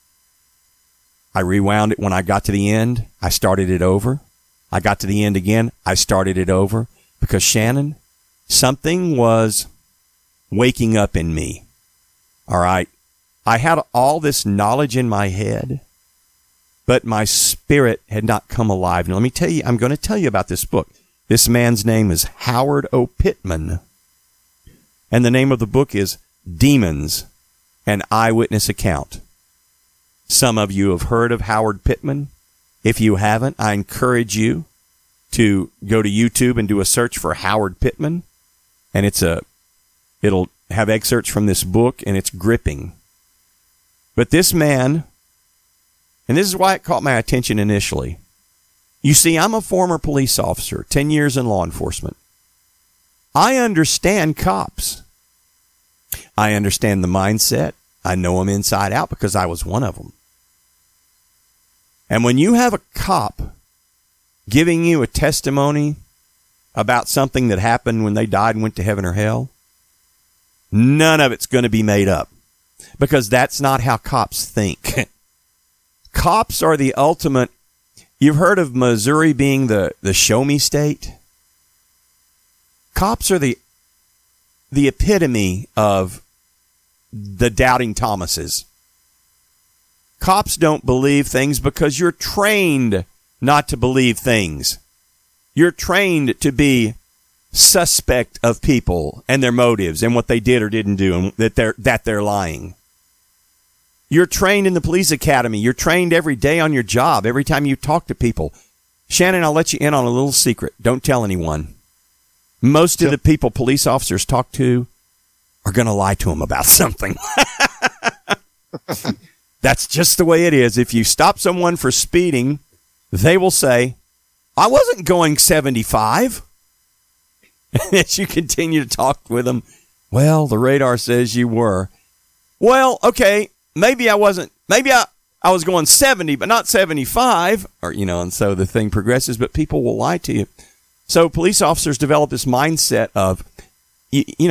S3: I rewound it. When I got to the end, I started it over. I got to the end again. I started it over. Because, Shannon, something was waking up in me. All right. I had all this knowledge in my head, but my spirit had not come alive. Now, let me tell you, I'm going to tell you about this book. This man's name is Howard O. Pittman, and the name of the book is Demons, an Eyewitness Account. Some of you have heard of Howard Pittman. If you haven't, I encourage you to go to YouTube and do a search for Howard Pittman, and it'll have excerpts from this book, and it's gripping. But this man, and this is why it caught my attention initially. You see, I'm a former police officer, 10 years in law enforcement. I understand cops. I understand the mindset. I know them inside out because I was one of them. And when you have a cop giving you a testimony about something that happened when they died and went to heaven or hell, none of it's going to be made up, because that's not how cops think. Cops are the ultimate. You've heard of Missouri being the show me state? Cops are the epitome of the doubting Thomases. Cops don't believe things because you're trained not to believe things. You're trained to be suspect of people and their motives and what they did or didn't do, and that they're lying. You're trained in the police academy. You're trained every day on your job, every time you talk to people. Shannon, I'll let you in on a little secret. Don't tell anyone. Most of the people police officers talk to are going to lie to them about something. That's just the way it is. If you stop someone for speeding, they will say, I wasn't going 75. And as you continue to talk with them, well, the radar says you were. Well, okay, maybe I wasn't. Maybe I was going 70, but not 75. Or, and so the thing progresses, but people will lie to you. So police officers develop this mindset of, you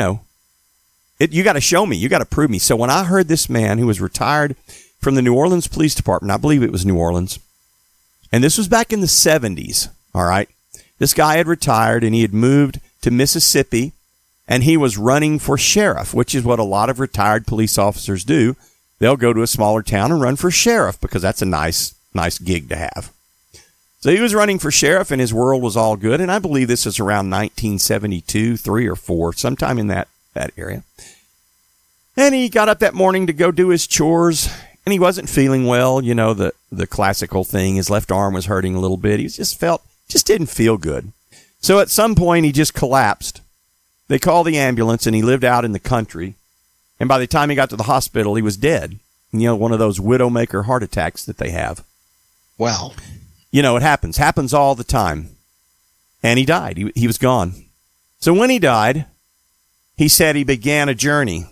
S3: got to show me. You got to prove me. So when I heard this man who was retired from the New Orleans Police Department, I believe it was New Orleans, and this was back in the 70s, all right? This guy had retired, and he had moved to Mississippi, and he was running for sheriff, which is what a lot of retired police officers do. They'll go to a smaller town and run for sheriff because that's a nice gig to have. So he was running for sheriff, and his world was all good, and I believe this is around 1972, 3 or 4, sometime in that area. And he got up that morning to go do his chores, and he wasn't feeling well. The classical thing. His left arm was hurting a little bit. He just didn't feel good. So at some point, he just collapsed. They called the ambulance, and he lived out in the country. And by the time he got to the hospital, he was dead. One of those widowmaker heart attacks that they have.
S2: Wow.
S3: It happens all the time. And he died. He was gone. So when he died, he said he began a journey.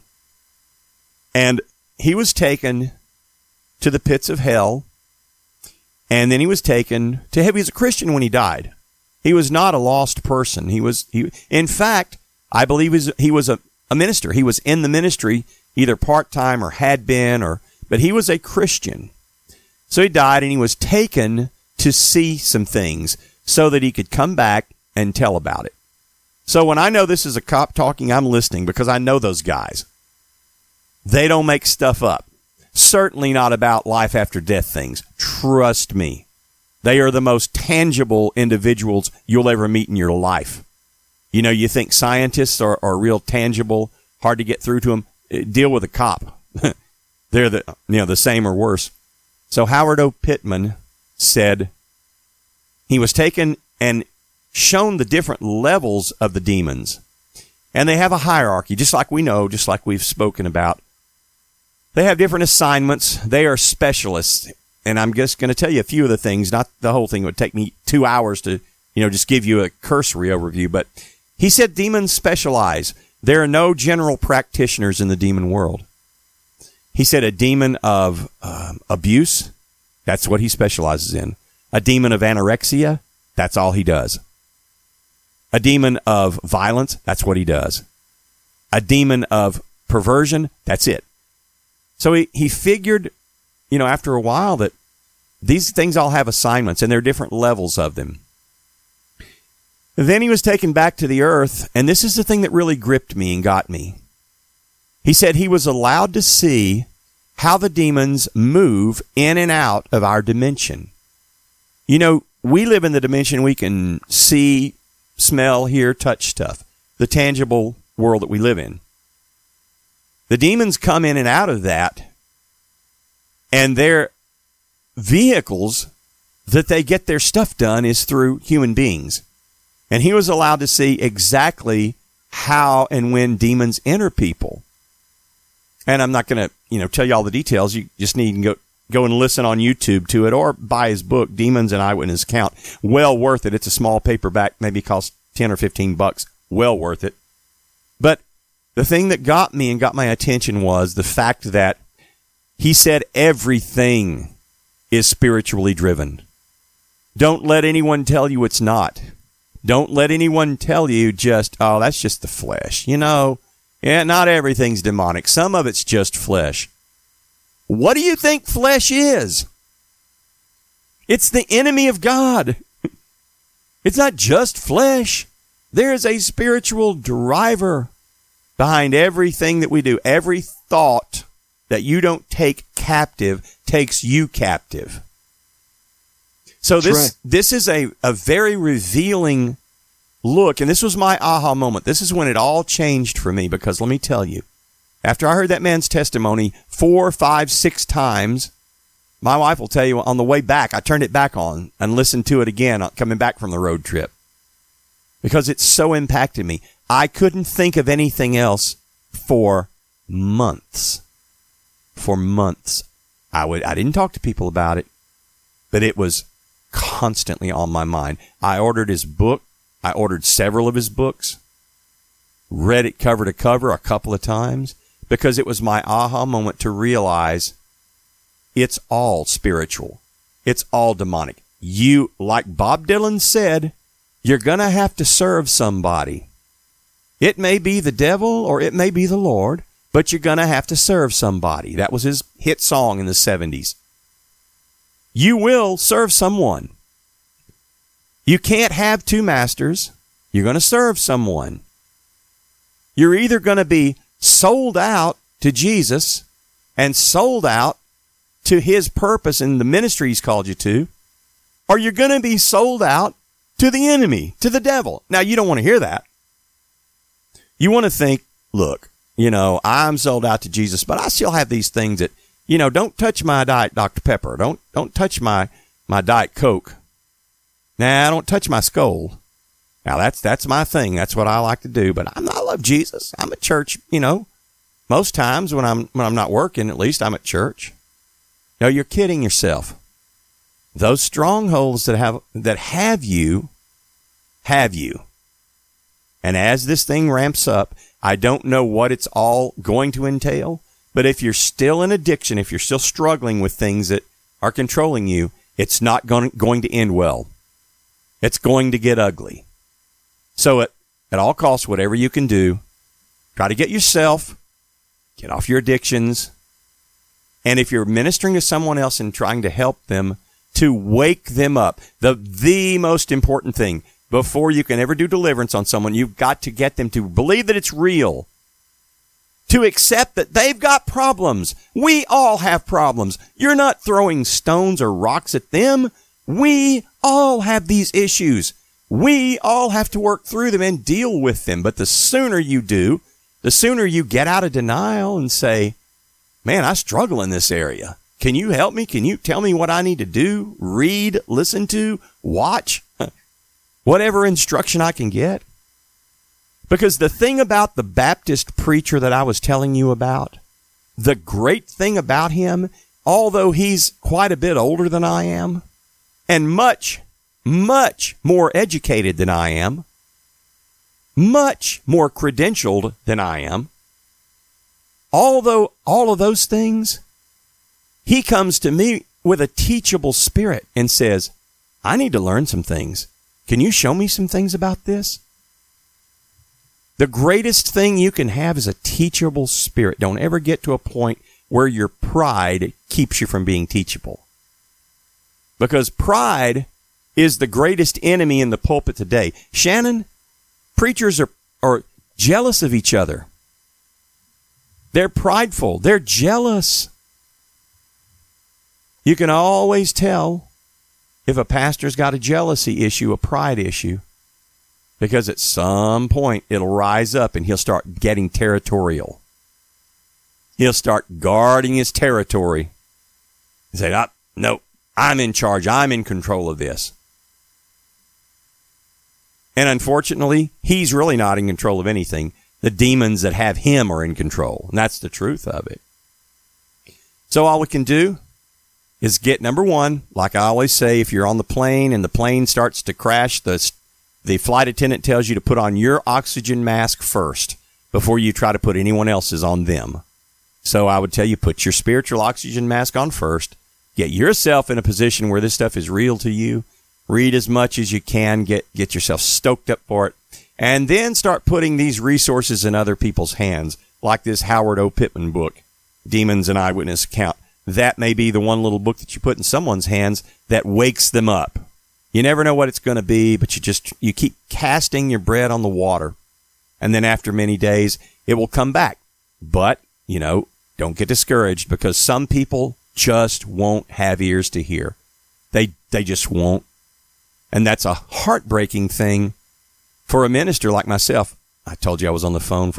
S3: And he was taken to the pits of hell. And then he was taken to heaven. He was a Christian when he died. He was not a lost person. In fact, I believe he was a minister. He was in the ministry, either part-time or had been, but he was a Christian. So he died, and he was taken to see some things so that he could come back and tell about it. So when I know this is a cop talking, I'm listening because I know those guys. They don't make stuff up. Certainly not about life after death things. Trust me. They are the most tangible individuals you'll ever meet in your life. You think scientists are real tangible, hard to get through to them. Deal with a cop. They're the same or worse. So Howard O. Pittman said he was taken and shown the different levels of the demons. And they have a hierarchy, just like we know, just like we've spoken about. They have different assignments. They are specialists. And I'm just going to tell you a few of the things, not the whole thing. It would take me 2 hours to, just give you a cursory overview. But he said demons specialize. There are no general practitioners in the demon world. He said a demon of abuse, that's what he specializes in. A demon of anorexia, that's all he does. A demon of violence, that's what he does. A demon of perversion, that's it. So he figured, after a while that these things all have assignments, and there are different levels of them. Then he was taken back to the earth, and this is the thing that really gripped me and got me. He said he was allowed to see how the demons move in and out of our dimension. We live in the dimension we can see, smell, hear, touch stuff, the tangible world that we live in. The demons come in and out of that, and their vehicles that they get their stuff done is through human beings. And he was allowed to see exactly how and when demons enter people. And I'm not going to, tell you all the details. You just need to go and listen on YouTube to it, or buy his book, Demons: An Eyewitness Account. Well worth it. It's a small paperback, maybe costs $10 or $15. Well worth it. But the thing that got me and got my attention was the fact that he said everything is spiritually driven. Don't let anyone tell you it's not. Don't let anyone tell you that's just the flesh. Not everything's demonic. Some of it's just flesh. What do you think flesh is? It's the enemy of God. It's not just flesh. There is a spiritual driver behind everything that we do. Every thought that you don't take captive takes you captive. So this is a very revealing look, and this was my aha moment. This is when it all changed for me, because let me tell you, After I heard that man's testimony 4, 5, 6 times, my wife will tell you on the way back, I turned it back on and listened to it again coming back from the road trip because it so impacted me. I couldn't think of anything else for months. For months. I didn't talk to people about it, but it was constantly on my mind. I ordered his book. I ordered several of his books, read it cover to cover a couple of times because it was my aha moment to realize it's all spiritual. It's all demonic. You, like Bob Dylan said, you're going to have to serve somebody. It may be the devil or it may be the Lord, but you're going to have to serve somebody. That was his hit song in the 70s. You will serve someone. You can't have two masters. You're going to serve someone. You're either going to be sold out to Jesus and sold out to his purpose and the ministry he's called you to, or you're going to be sold out to the enemy, to the devil. Now, you don't want to hear that. You want to think, look, I'm sold out to Jesus, but I still have these things that, don't touch my Diet Dr. Pepper. Don't touch my Diet Coke. Nah, don't touch my Skoal. Now, that's my thing. That's what I like to do, but I love Jesus. I'm at church, most times when I'm not working, at least I'm at church. No, you're kidding yourself. Those strongholds that have you. And as this thing ramps up, I don't know what it's all going to entail, but if you're still in addiction, if you're still struggling with things that are controlling you, it's not going to end well. It's going to get ugly. So at all costs, whatever you can do, try to get off your addictions. And if you're ministering to someone else and trying to help them, to wake them up. The most important thing, before you can ever do deliverance on someone, you've got to get them to believe that it's real. To accept that they've got problems. We all have problems. You're not throwing stones or rocks at them. We all have these issues. We all have to work through them and deal with them. But the sooner you do, the sooner you get out of denial and say, man, I struggle in this area. Can you help me? Can you tell me what I need to do? Read, listen to, watch, whatever instruction I can get. Because the thing about the Baptist preacher that I was telling you about, the great thing about him, although he's quite a bit older than I am, and much, much more educated than I am, much more credentialed than I am, although all of those things, he comes to me with a teachable spirit and says, I need to learn some things. Can you show me some things about this? The greatest thing you can have is a teachable spirit. Don't ever get to a point where your pride keeps you from being teachable. Because pride is the greatest enemy in the pulpit today. Shannon, preachers are jealous of each other. They're prideful. They're jealous. You can always tell if a pastor's got a jealousy issue, a pride issue, because at some point it'll rise up and he'll start getting territorial. He'll start guarding his territory and say, no, I'm in charge. I'm in control of this. And unfortunately, he's really not in control of anything. The demons that have him are in control. And that's the truth of it. So all we can do is get, number one, like I always say, if you're on the plane and the plane starts to crash, the flight attendant tells you to put on your oxygen mask first before you try to put anyone else's on them. So I would tell you, put your spiritual oxygen mask on first. Get yourself in a position where this stuff is real to you. Read as much as you can. Get yourself stoked up for it. And then start putting these resources in other people's hands, like this Howard O. Pittman book, Demons and Eyewitness Account. That may be the one little book that you put in someone's hands that wakes them up. You never know what it's going to be, but you keep casting your bread on the water. And then after many days, it will come back. But, don't get discouraged, because some people just won't have ears to hear. They just won't. And that's a heartbreaking thing for a minister like myself. I told you I was on the phone for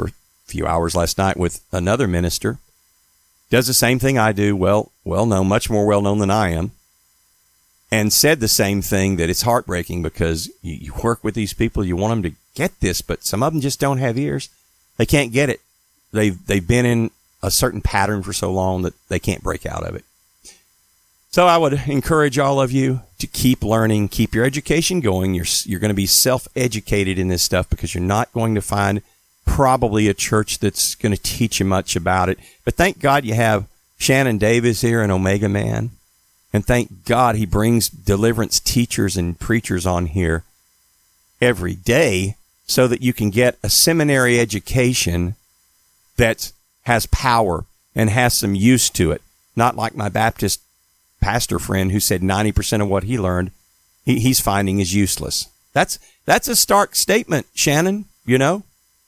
S3: few hours last night with another minister, does the same thing I do, well known, much more well known than I am, and said the same thing, that it's heartbreaking because you work with these people, you want them to get this, but some of them just don't have ears. They can't get it. They've been in a certain pattern for so long that they can't break out of it. So I would encourage all of you to keep learning, keep your education going. You're going to be self-educated in this stuff because you're not going to find probably a church that's going to teach you much about it. But thank God you have Shannon Davis here and Omega Man. And thank God he brings deliverance teachers and preachers on here every day so that you can get a seminary education that has power and has some use to it. Not like my Baptist pastor friend who said 90% of what he learned, he's finding is useless. That's a stark statement, Shannon, you know?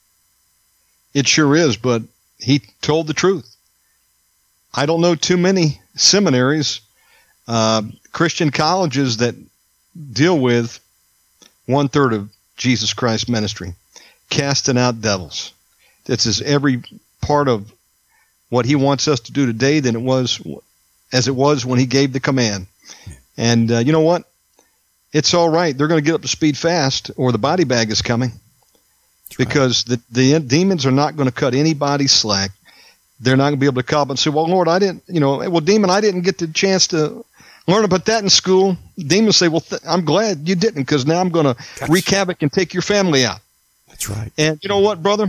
S2: It sure is, but he told the truth. I don't know too many seminaries, Christian colleges that deal with 1/3 of Jesus Christ ministry, casting out devils. This is every part of what he wants us to do today than it was when he gave the command. And you know what? It's all right. They're going to get up to speed fast, or the body bag is coming. That's because right. the demons are not going to cut anybody slack. They're not going to be able to come up and say, well, Lord, I didn't get the chance to learn about that in school. Demons say, well, I'm glad you didn't, because now I'm going to wreak havoc and take your family out.
S3: That's right.
S2: And you know what, brother?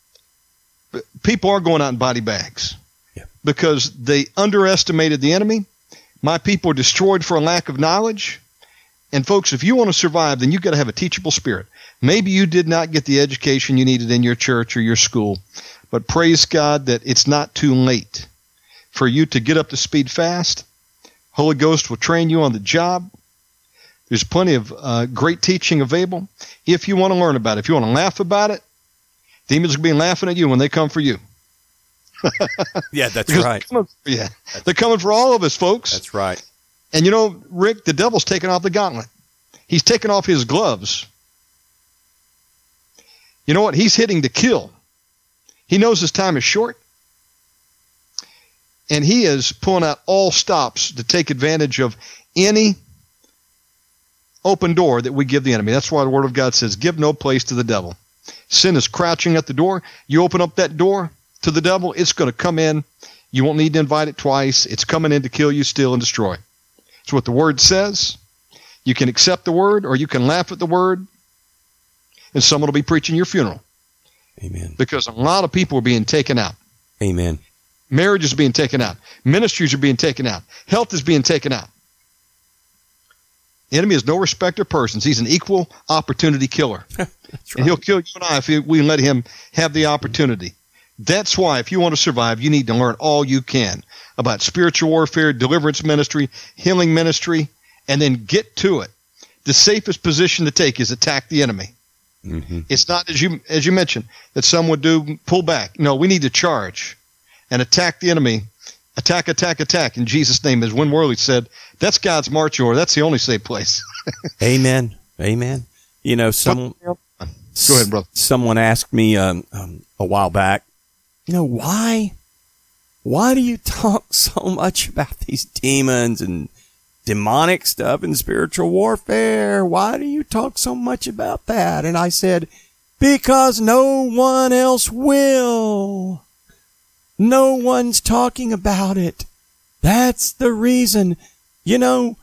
S2: People are going out in body bags because they underestimated the enemy. My people are destroyed for a lack of knowledge. And folks, if you want to survive, then you've got to have a teachable spirit. Maybe you did not get the education you needed in your church or your school, but praise God that it's not too late for you to get up to speed fast. Holy Ghost will train you on the job. There's plenty of great teaching available. If you want to learn about it, if you want to laugh about it, demons will be laughing at you when they come for you.
S3: Yeah, that's right.
S2: They're coming for all of us, folks.
S3: That's right.
S2: And you know, Rick, the devil's taking off the gauntlet. He's taking off his gloves. You know what? He's hitting to kill. He knows his time is short. And he is pulling out all stops to take advantage of any open door that we give the enemy. That's why the Word of God says, give no place to the devil. Sin is crouching at the door. You open up that door to the devil, it's going to come in. You won't need to invite it twice. It's coming in to kill you, steal, and destroy. It's what the Word says. You can accept the Word, or you can laugh at the Word, and someone will be preaching your funeral.
S3: Amen.
S2: Because a lot of people are being taken out.
S3: Amen.
S2: Marriage is being taken out. Ministries are being taken out. Health is being taken out. The enemy is no respecter of persons. He's an equal opportunity killer. That's right. And he'll kill you and I if we let him have the opportunity. That's why, if you want to survive, you need to learn all you can about spiritual warfare, deliverance ministry, healing ministry, and then get to it. The safest position to take is attack the enemy. Mm-hmm. It's not, as you mentioned, that some would do, pull back. No, we need to charge and attack the enemy. Attack, attack, attack. In Jesus' name, as Win Worley said, that's God's march order. That's the only safe place.
S3: Amen. Amen. You know,
S2: Go ahead, brother.
S3: Someone asked me a while back, you know, why do you talk so much about these demons and demonic stuff and spiritual warfare? Why do you talk so much about that? And I said, because no one else will. No one's talking about it. That's the reason. You know,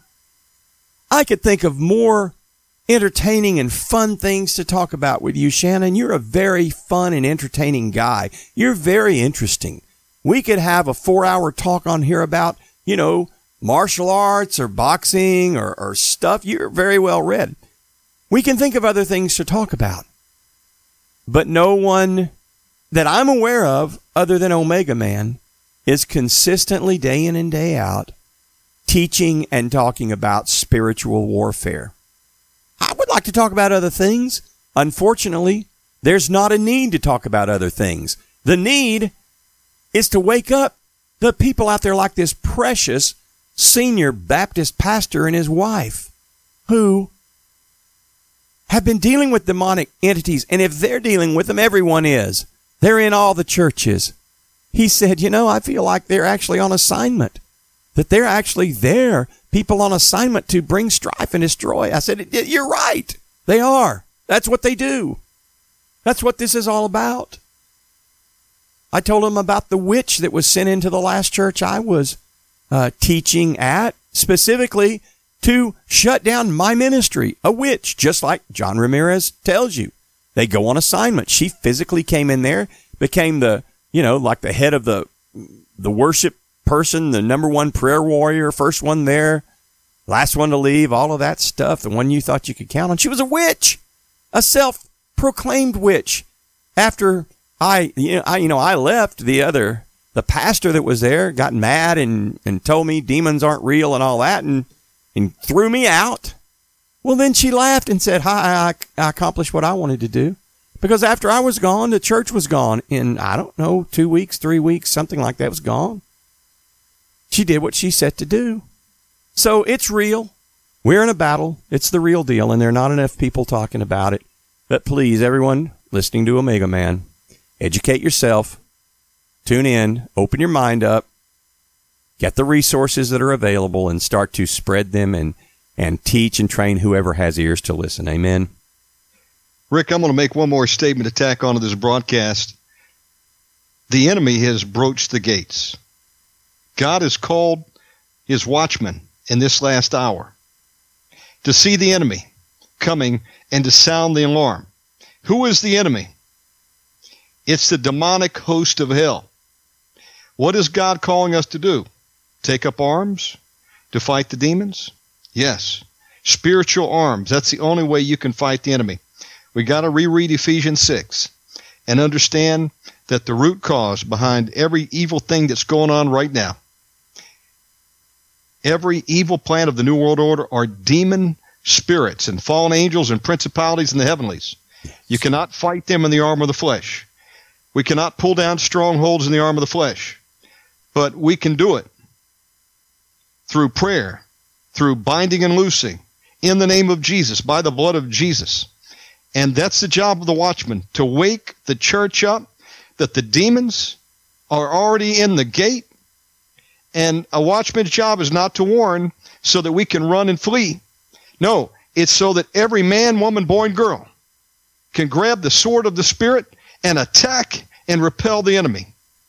S3: I could think of more entertaining and fun things to talk about with you, Shannon. You're a very fun and entertaining guy. You're very interesting. We could have a 4-hour talk on here about, you know, martial arts or boxing or stuff. You're very well read. We can think of other things to talk about. But no one that I'm aware of, other than Omega Man, is consistently day in and day out teaching and talking about spiritual warfare. I would like to talk about other things. Unfortunately, there's not a need to talk about other things. The need is to wake up the people out there like this precious senior Baptist pastor and his wife who have been dealing with demonic entities. And if they're dealing with them, everyone is. They're in all the churches. He said, I feel like they're actually on assignment, that they're actually there, people on assignment to bring strife and destroy. I said, you're right. They are. That's what they do. That's what this is all about. I told him about the witch that was sent into the last church I was teaching at, specifically to shut down my ministry. A witch, just like John Ramirez tells you. They go on assignment. She physically came in there, became the, like the head of the worship person, the number one prayer warrior, first one there, last one to leave, all of that stuff, the one you thought you could count on. She was a witch, a self-proclaimed witch. After I left, the pastor that was there got mad and told me demons aren't real and all that and threw me out. Well, then she laughed and said, I accomplished what I wanted to do. Because after I was gone, the church was gone. In, 2 weeks, 3 weeks, something like that was gone. She did what she set to do. So it's real. We're in a battle. It's the real deal, and there are not enough people talking about it. But please, everyone listening to Omega Man, educate yourself. Tune in. Open your mind up. Get the resources that are available and start to spread them and teach and train whoever has ears to listen. Amen.
S2: Rick, I'm going to make one more statement to tack onto this broadcast. The enemy has broached the gates. God has called his watchmen in this last hour to see the enemy coming and to sound the alarm. Who is the enemy? It's the demonic host of hell. What is God calling us to do? Take up arms to fight the demons? Yes. Spiritual arms. That's the only way you can fight the enemy. We got to reread Ephesians 6 and understand that the root cause behind every evil thing that's going on right now, every evil plan of the New World Order, are demon spirits and fallen angels and principalities in the heavenlies. You cannot fight them in the arm of the flesh. We cannot pull down strongholds in the arm of the flesh. But we can do it through prayer, through binding and loosing, in the name of Jesus, by the blood of Jesus. And that's the job of the watchman, to wake the church up that the demons are already in the gate. And a watchman's job is not to warn so that we can run and flee. No, it's so that every man, woman, boy, and girl can grab the sword of the Spirit and attack and repel the enemy.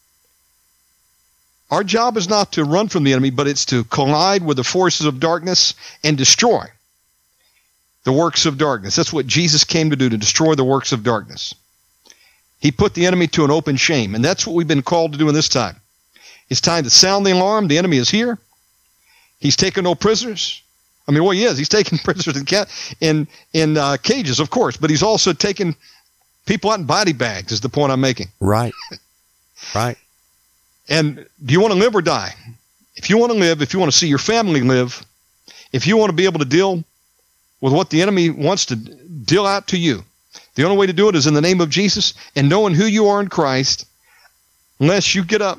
S2: Our job is not to run from the enemy, but it's to collide with the forces of darkness and destroy the works of darkness. That's what Jesus came to do, to destroy the works of darkness. He put the enemy to an open shame, and that's what we've been called to do in this time. It's time to sound the alarm. The enemy is here. He's taken no prisoners. I mean, well, he is. He's taking prisoners in cages, of course, but he's also taken people out in body bags, is the point I'm making.
S3: Right. Right.
S2: And do you want to live or die? If you want to live, if you want to see your family live, if you want to be able to deal with what the enemy wants to deal out to you, the only way to do it is in the name of Jesus and knowing who you are in Christ, unless you get up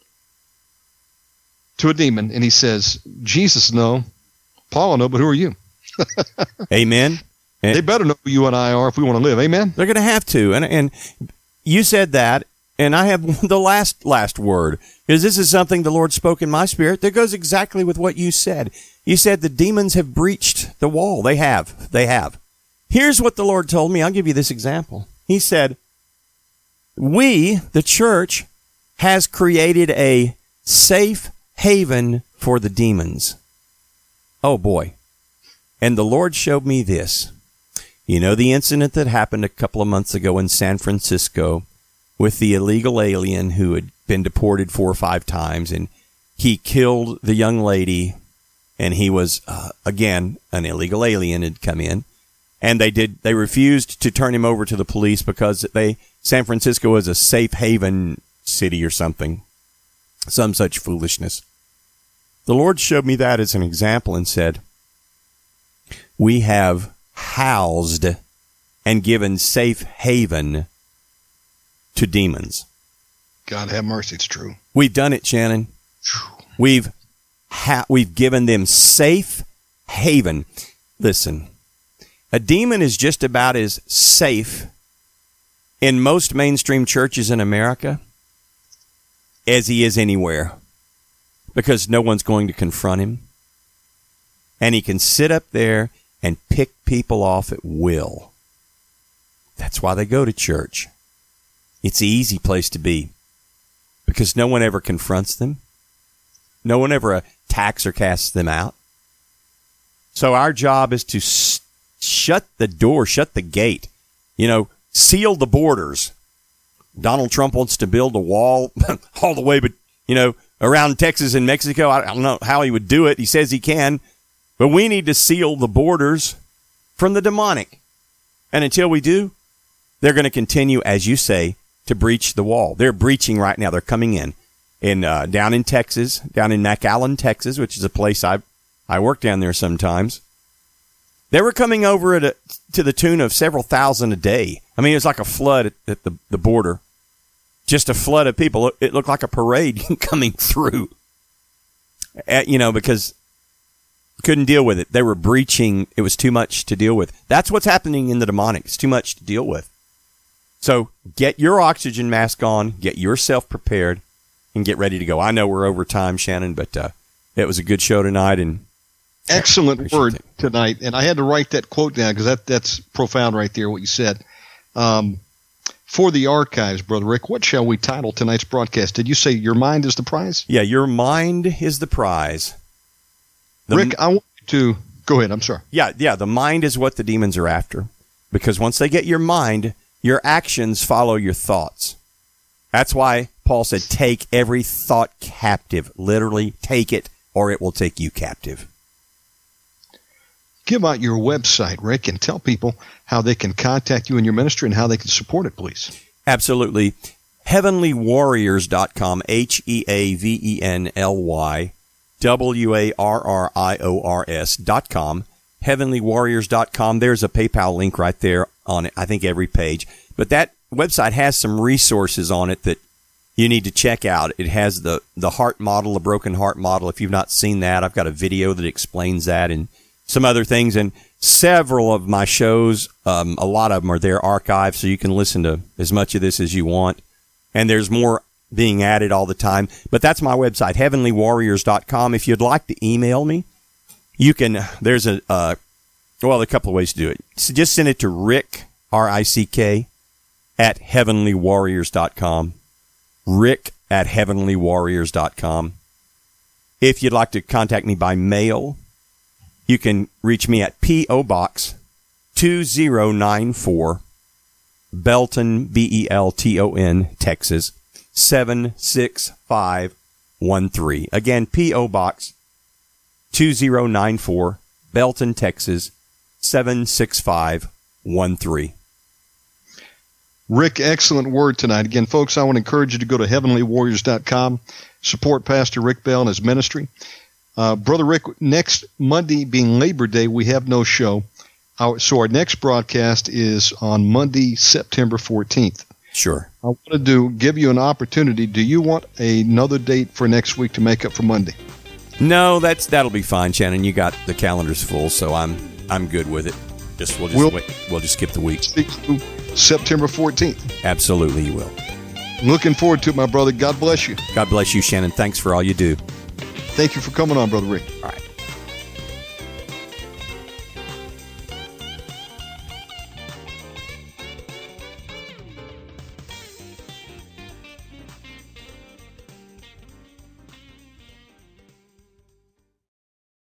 S2: to a demon and he says, Jesus, no. Paul, no, but who are you?
S3: Amen.
S2: They better know who you and I are if we want to live. Amen?
S3: They're going to have to. And you said that, and I have the last word, because this is something the Lord spoke in my spirit that goes exactly with what you said. You said the demons have breached the wall. They have. They have. Here's what the Lord told me. I'll give you this example. He said, we, the church, has created a safe haven for the demons. Oh, boy. And the Lord showed me this. You know the incident that happened a couple of months ago in San Francisco with the illegal alien who had been deported 4 or 5 times, and he killed the young lady, and he was, again, an illegal alien had come in, and they refused to turn him over to the police because San Francisco is a safe haven city or something, some such foolishness. The Lord showed me that as an example and said, we have housed and given safe haven to demons.
S2: God have mercy, it's true.
S3: We've done it, Shannon. We've given them safe haven. Listen, a demon is just about as safe in most mainstream churches in America as he is anywhere, because no one's going to confront him. And he can sit up there and pick people off at will. That's why they go to church. It's the easy place to be, because no one ever confronts them. No one ever attacks or casts them out. So our job is to shut the door, shut the gate, seal the borders. Donald Trump wants to build a wall all the way, but around Texas and Mexico. I don't know how he would do it. He says he can, but we need to seal the borders from the demonic. And until we do, they're going to continue, as you say, to breach the wall. They're breaching right now. They're coming in down in Texas, down in McAllen, Texas, which is a place I work down there sometimes. They were coming over to the tune of several thousand a day. I mean, it was like a flood at the border. Just a flood of people. It looked like a parade coming through. Because couldn't deal with it. They were breaching. It was too much to deal with. That's what's happening in the demonic. It's too much to deal with. So get your oxygen mask on, get yourself prepared, and get ready to go. I know we're over time, Shannon, but it was a good show tonight. And
S2: excellent word tonight. And I had to write that quote down because that's profound right there, what you said. For the archives, Brother Rick, what shall we title tonight's broadcast? Did you say Your Mind is the Prize?
S3: Yeah, Your Mind is the Prize.
S2: Rick, I want you to go ahead. I'm sorry.
S3: Yeah, the mind is what the demons are after. Because once they get your mind, your actions follow your thoughts. That's why Paul said, take every thought captive. Literally, take it, or it will take you captive.
S2: Give out your website, Rick, and tell people how they can contact you in your ministry and how they can support it, please.
S3: Absolutely. HeavenlyWarriors.com, HeavenlyWarriors.com, HeavenlyWarriors.com. There's a PayPal link right there on, I think, every page. But that website has some resources on it that you need to check out. It has the heart model, the broken heart model. If you've not seen that, I've got a video that explains that and some other things. And several of my shows, a lot of them are there archived, so you can listen to as much of this as you want. And there's more being added all the time. But that's my website, HeavenlyWarriors.com. If you'd like to email me, you can. There's a couple of ways to do it. So just send it to Rick, R-I-C-K, at HeavenlyWarriors.com. Rick at HeavenlyWarriors.com. If you'd like to contact me by mail, you can reach me at P.O. Box 2094, Belton, Belton, Texas, 76513. Again, P.O. Box 2094, Belton, Texas, 76513.
S2: Rick, excellent word tonight. Again, folks, I want to encourage you to go to heavenlywarriors.com, support Pastor Rick Bell and his ministry. Brother Rick, next Monday being Labor Day, we have no show. So our next broadcast is on Monday, September 14th.
S3: Sure.
S2: I want to give you an opportunity. Do you want another date for next week to make up for Monday?
S3: No, that'll be fine, Shannon. You got the calendars full, so I'm good with it. We'll just skip the week.
S2: September 14th.
S3: Absolutely, you will.
S2: Looking forward to it, my brother. God bless you.
S3: God bless you, Shannon. Thanks for all you do.
S2: Thank you for coming on, Brother Rick.
S3: All right.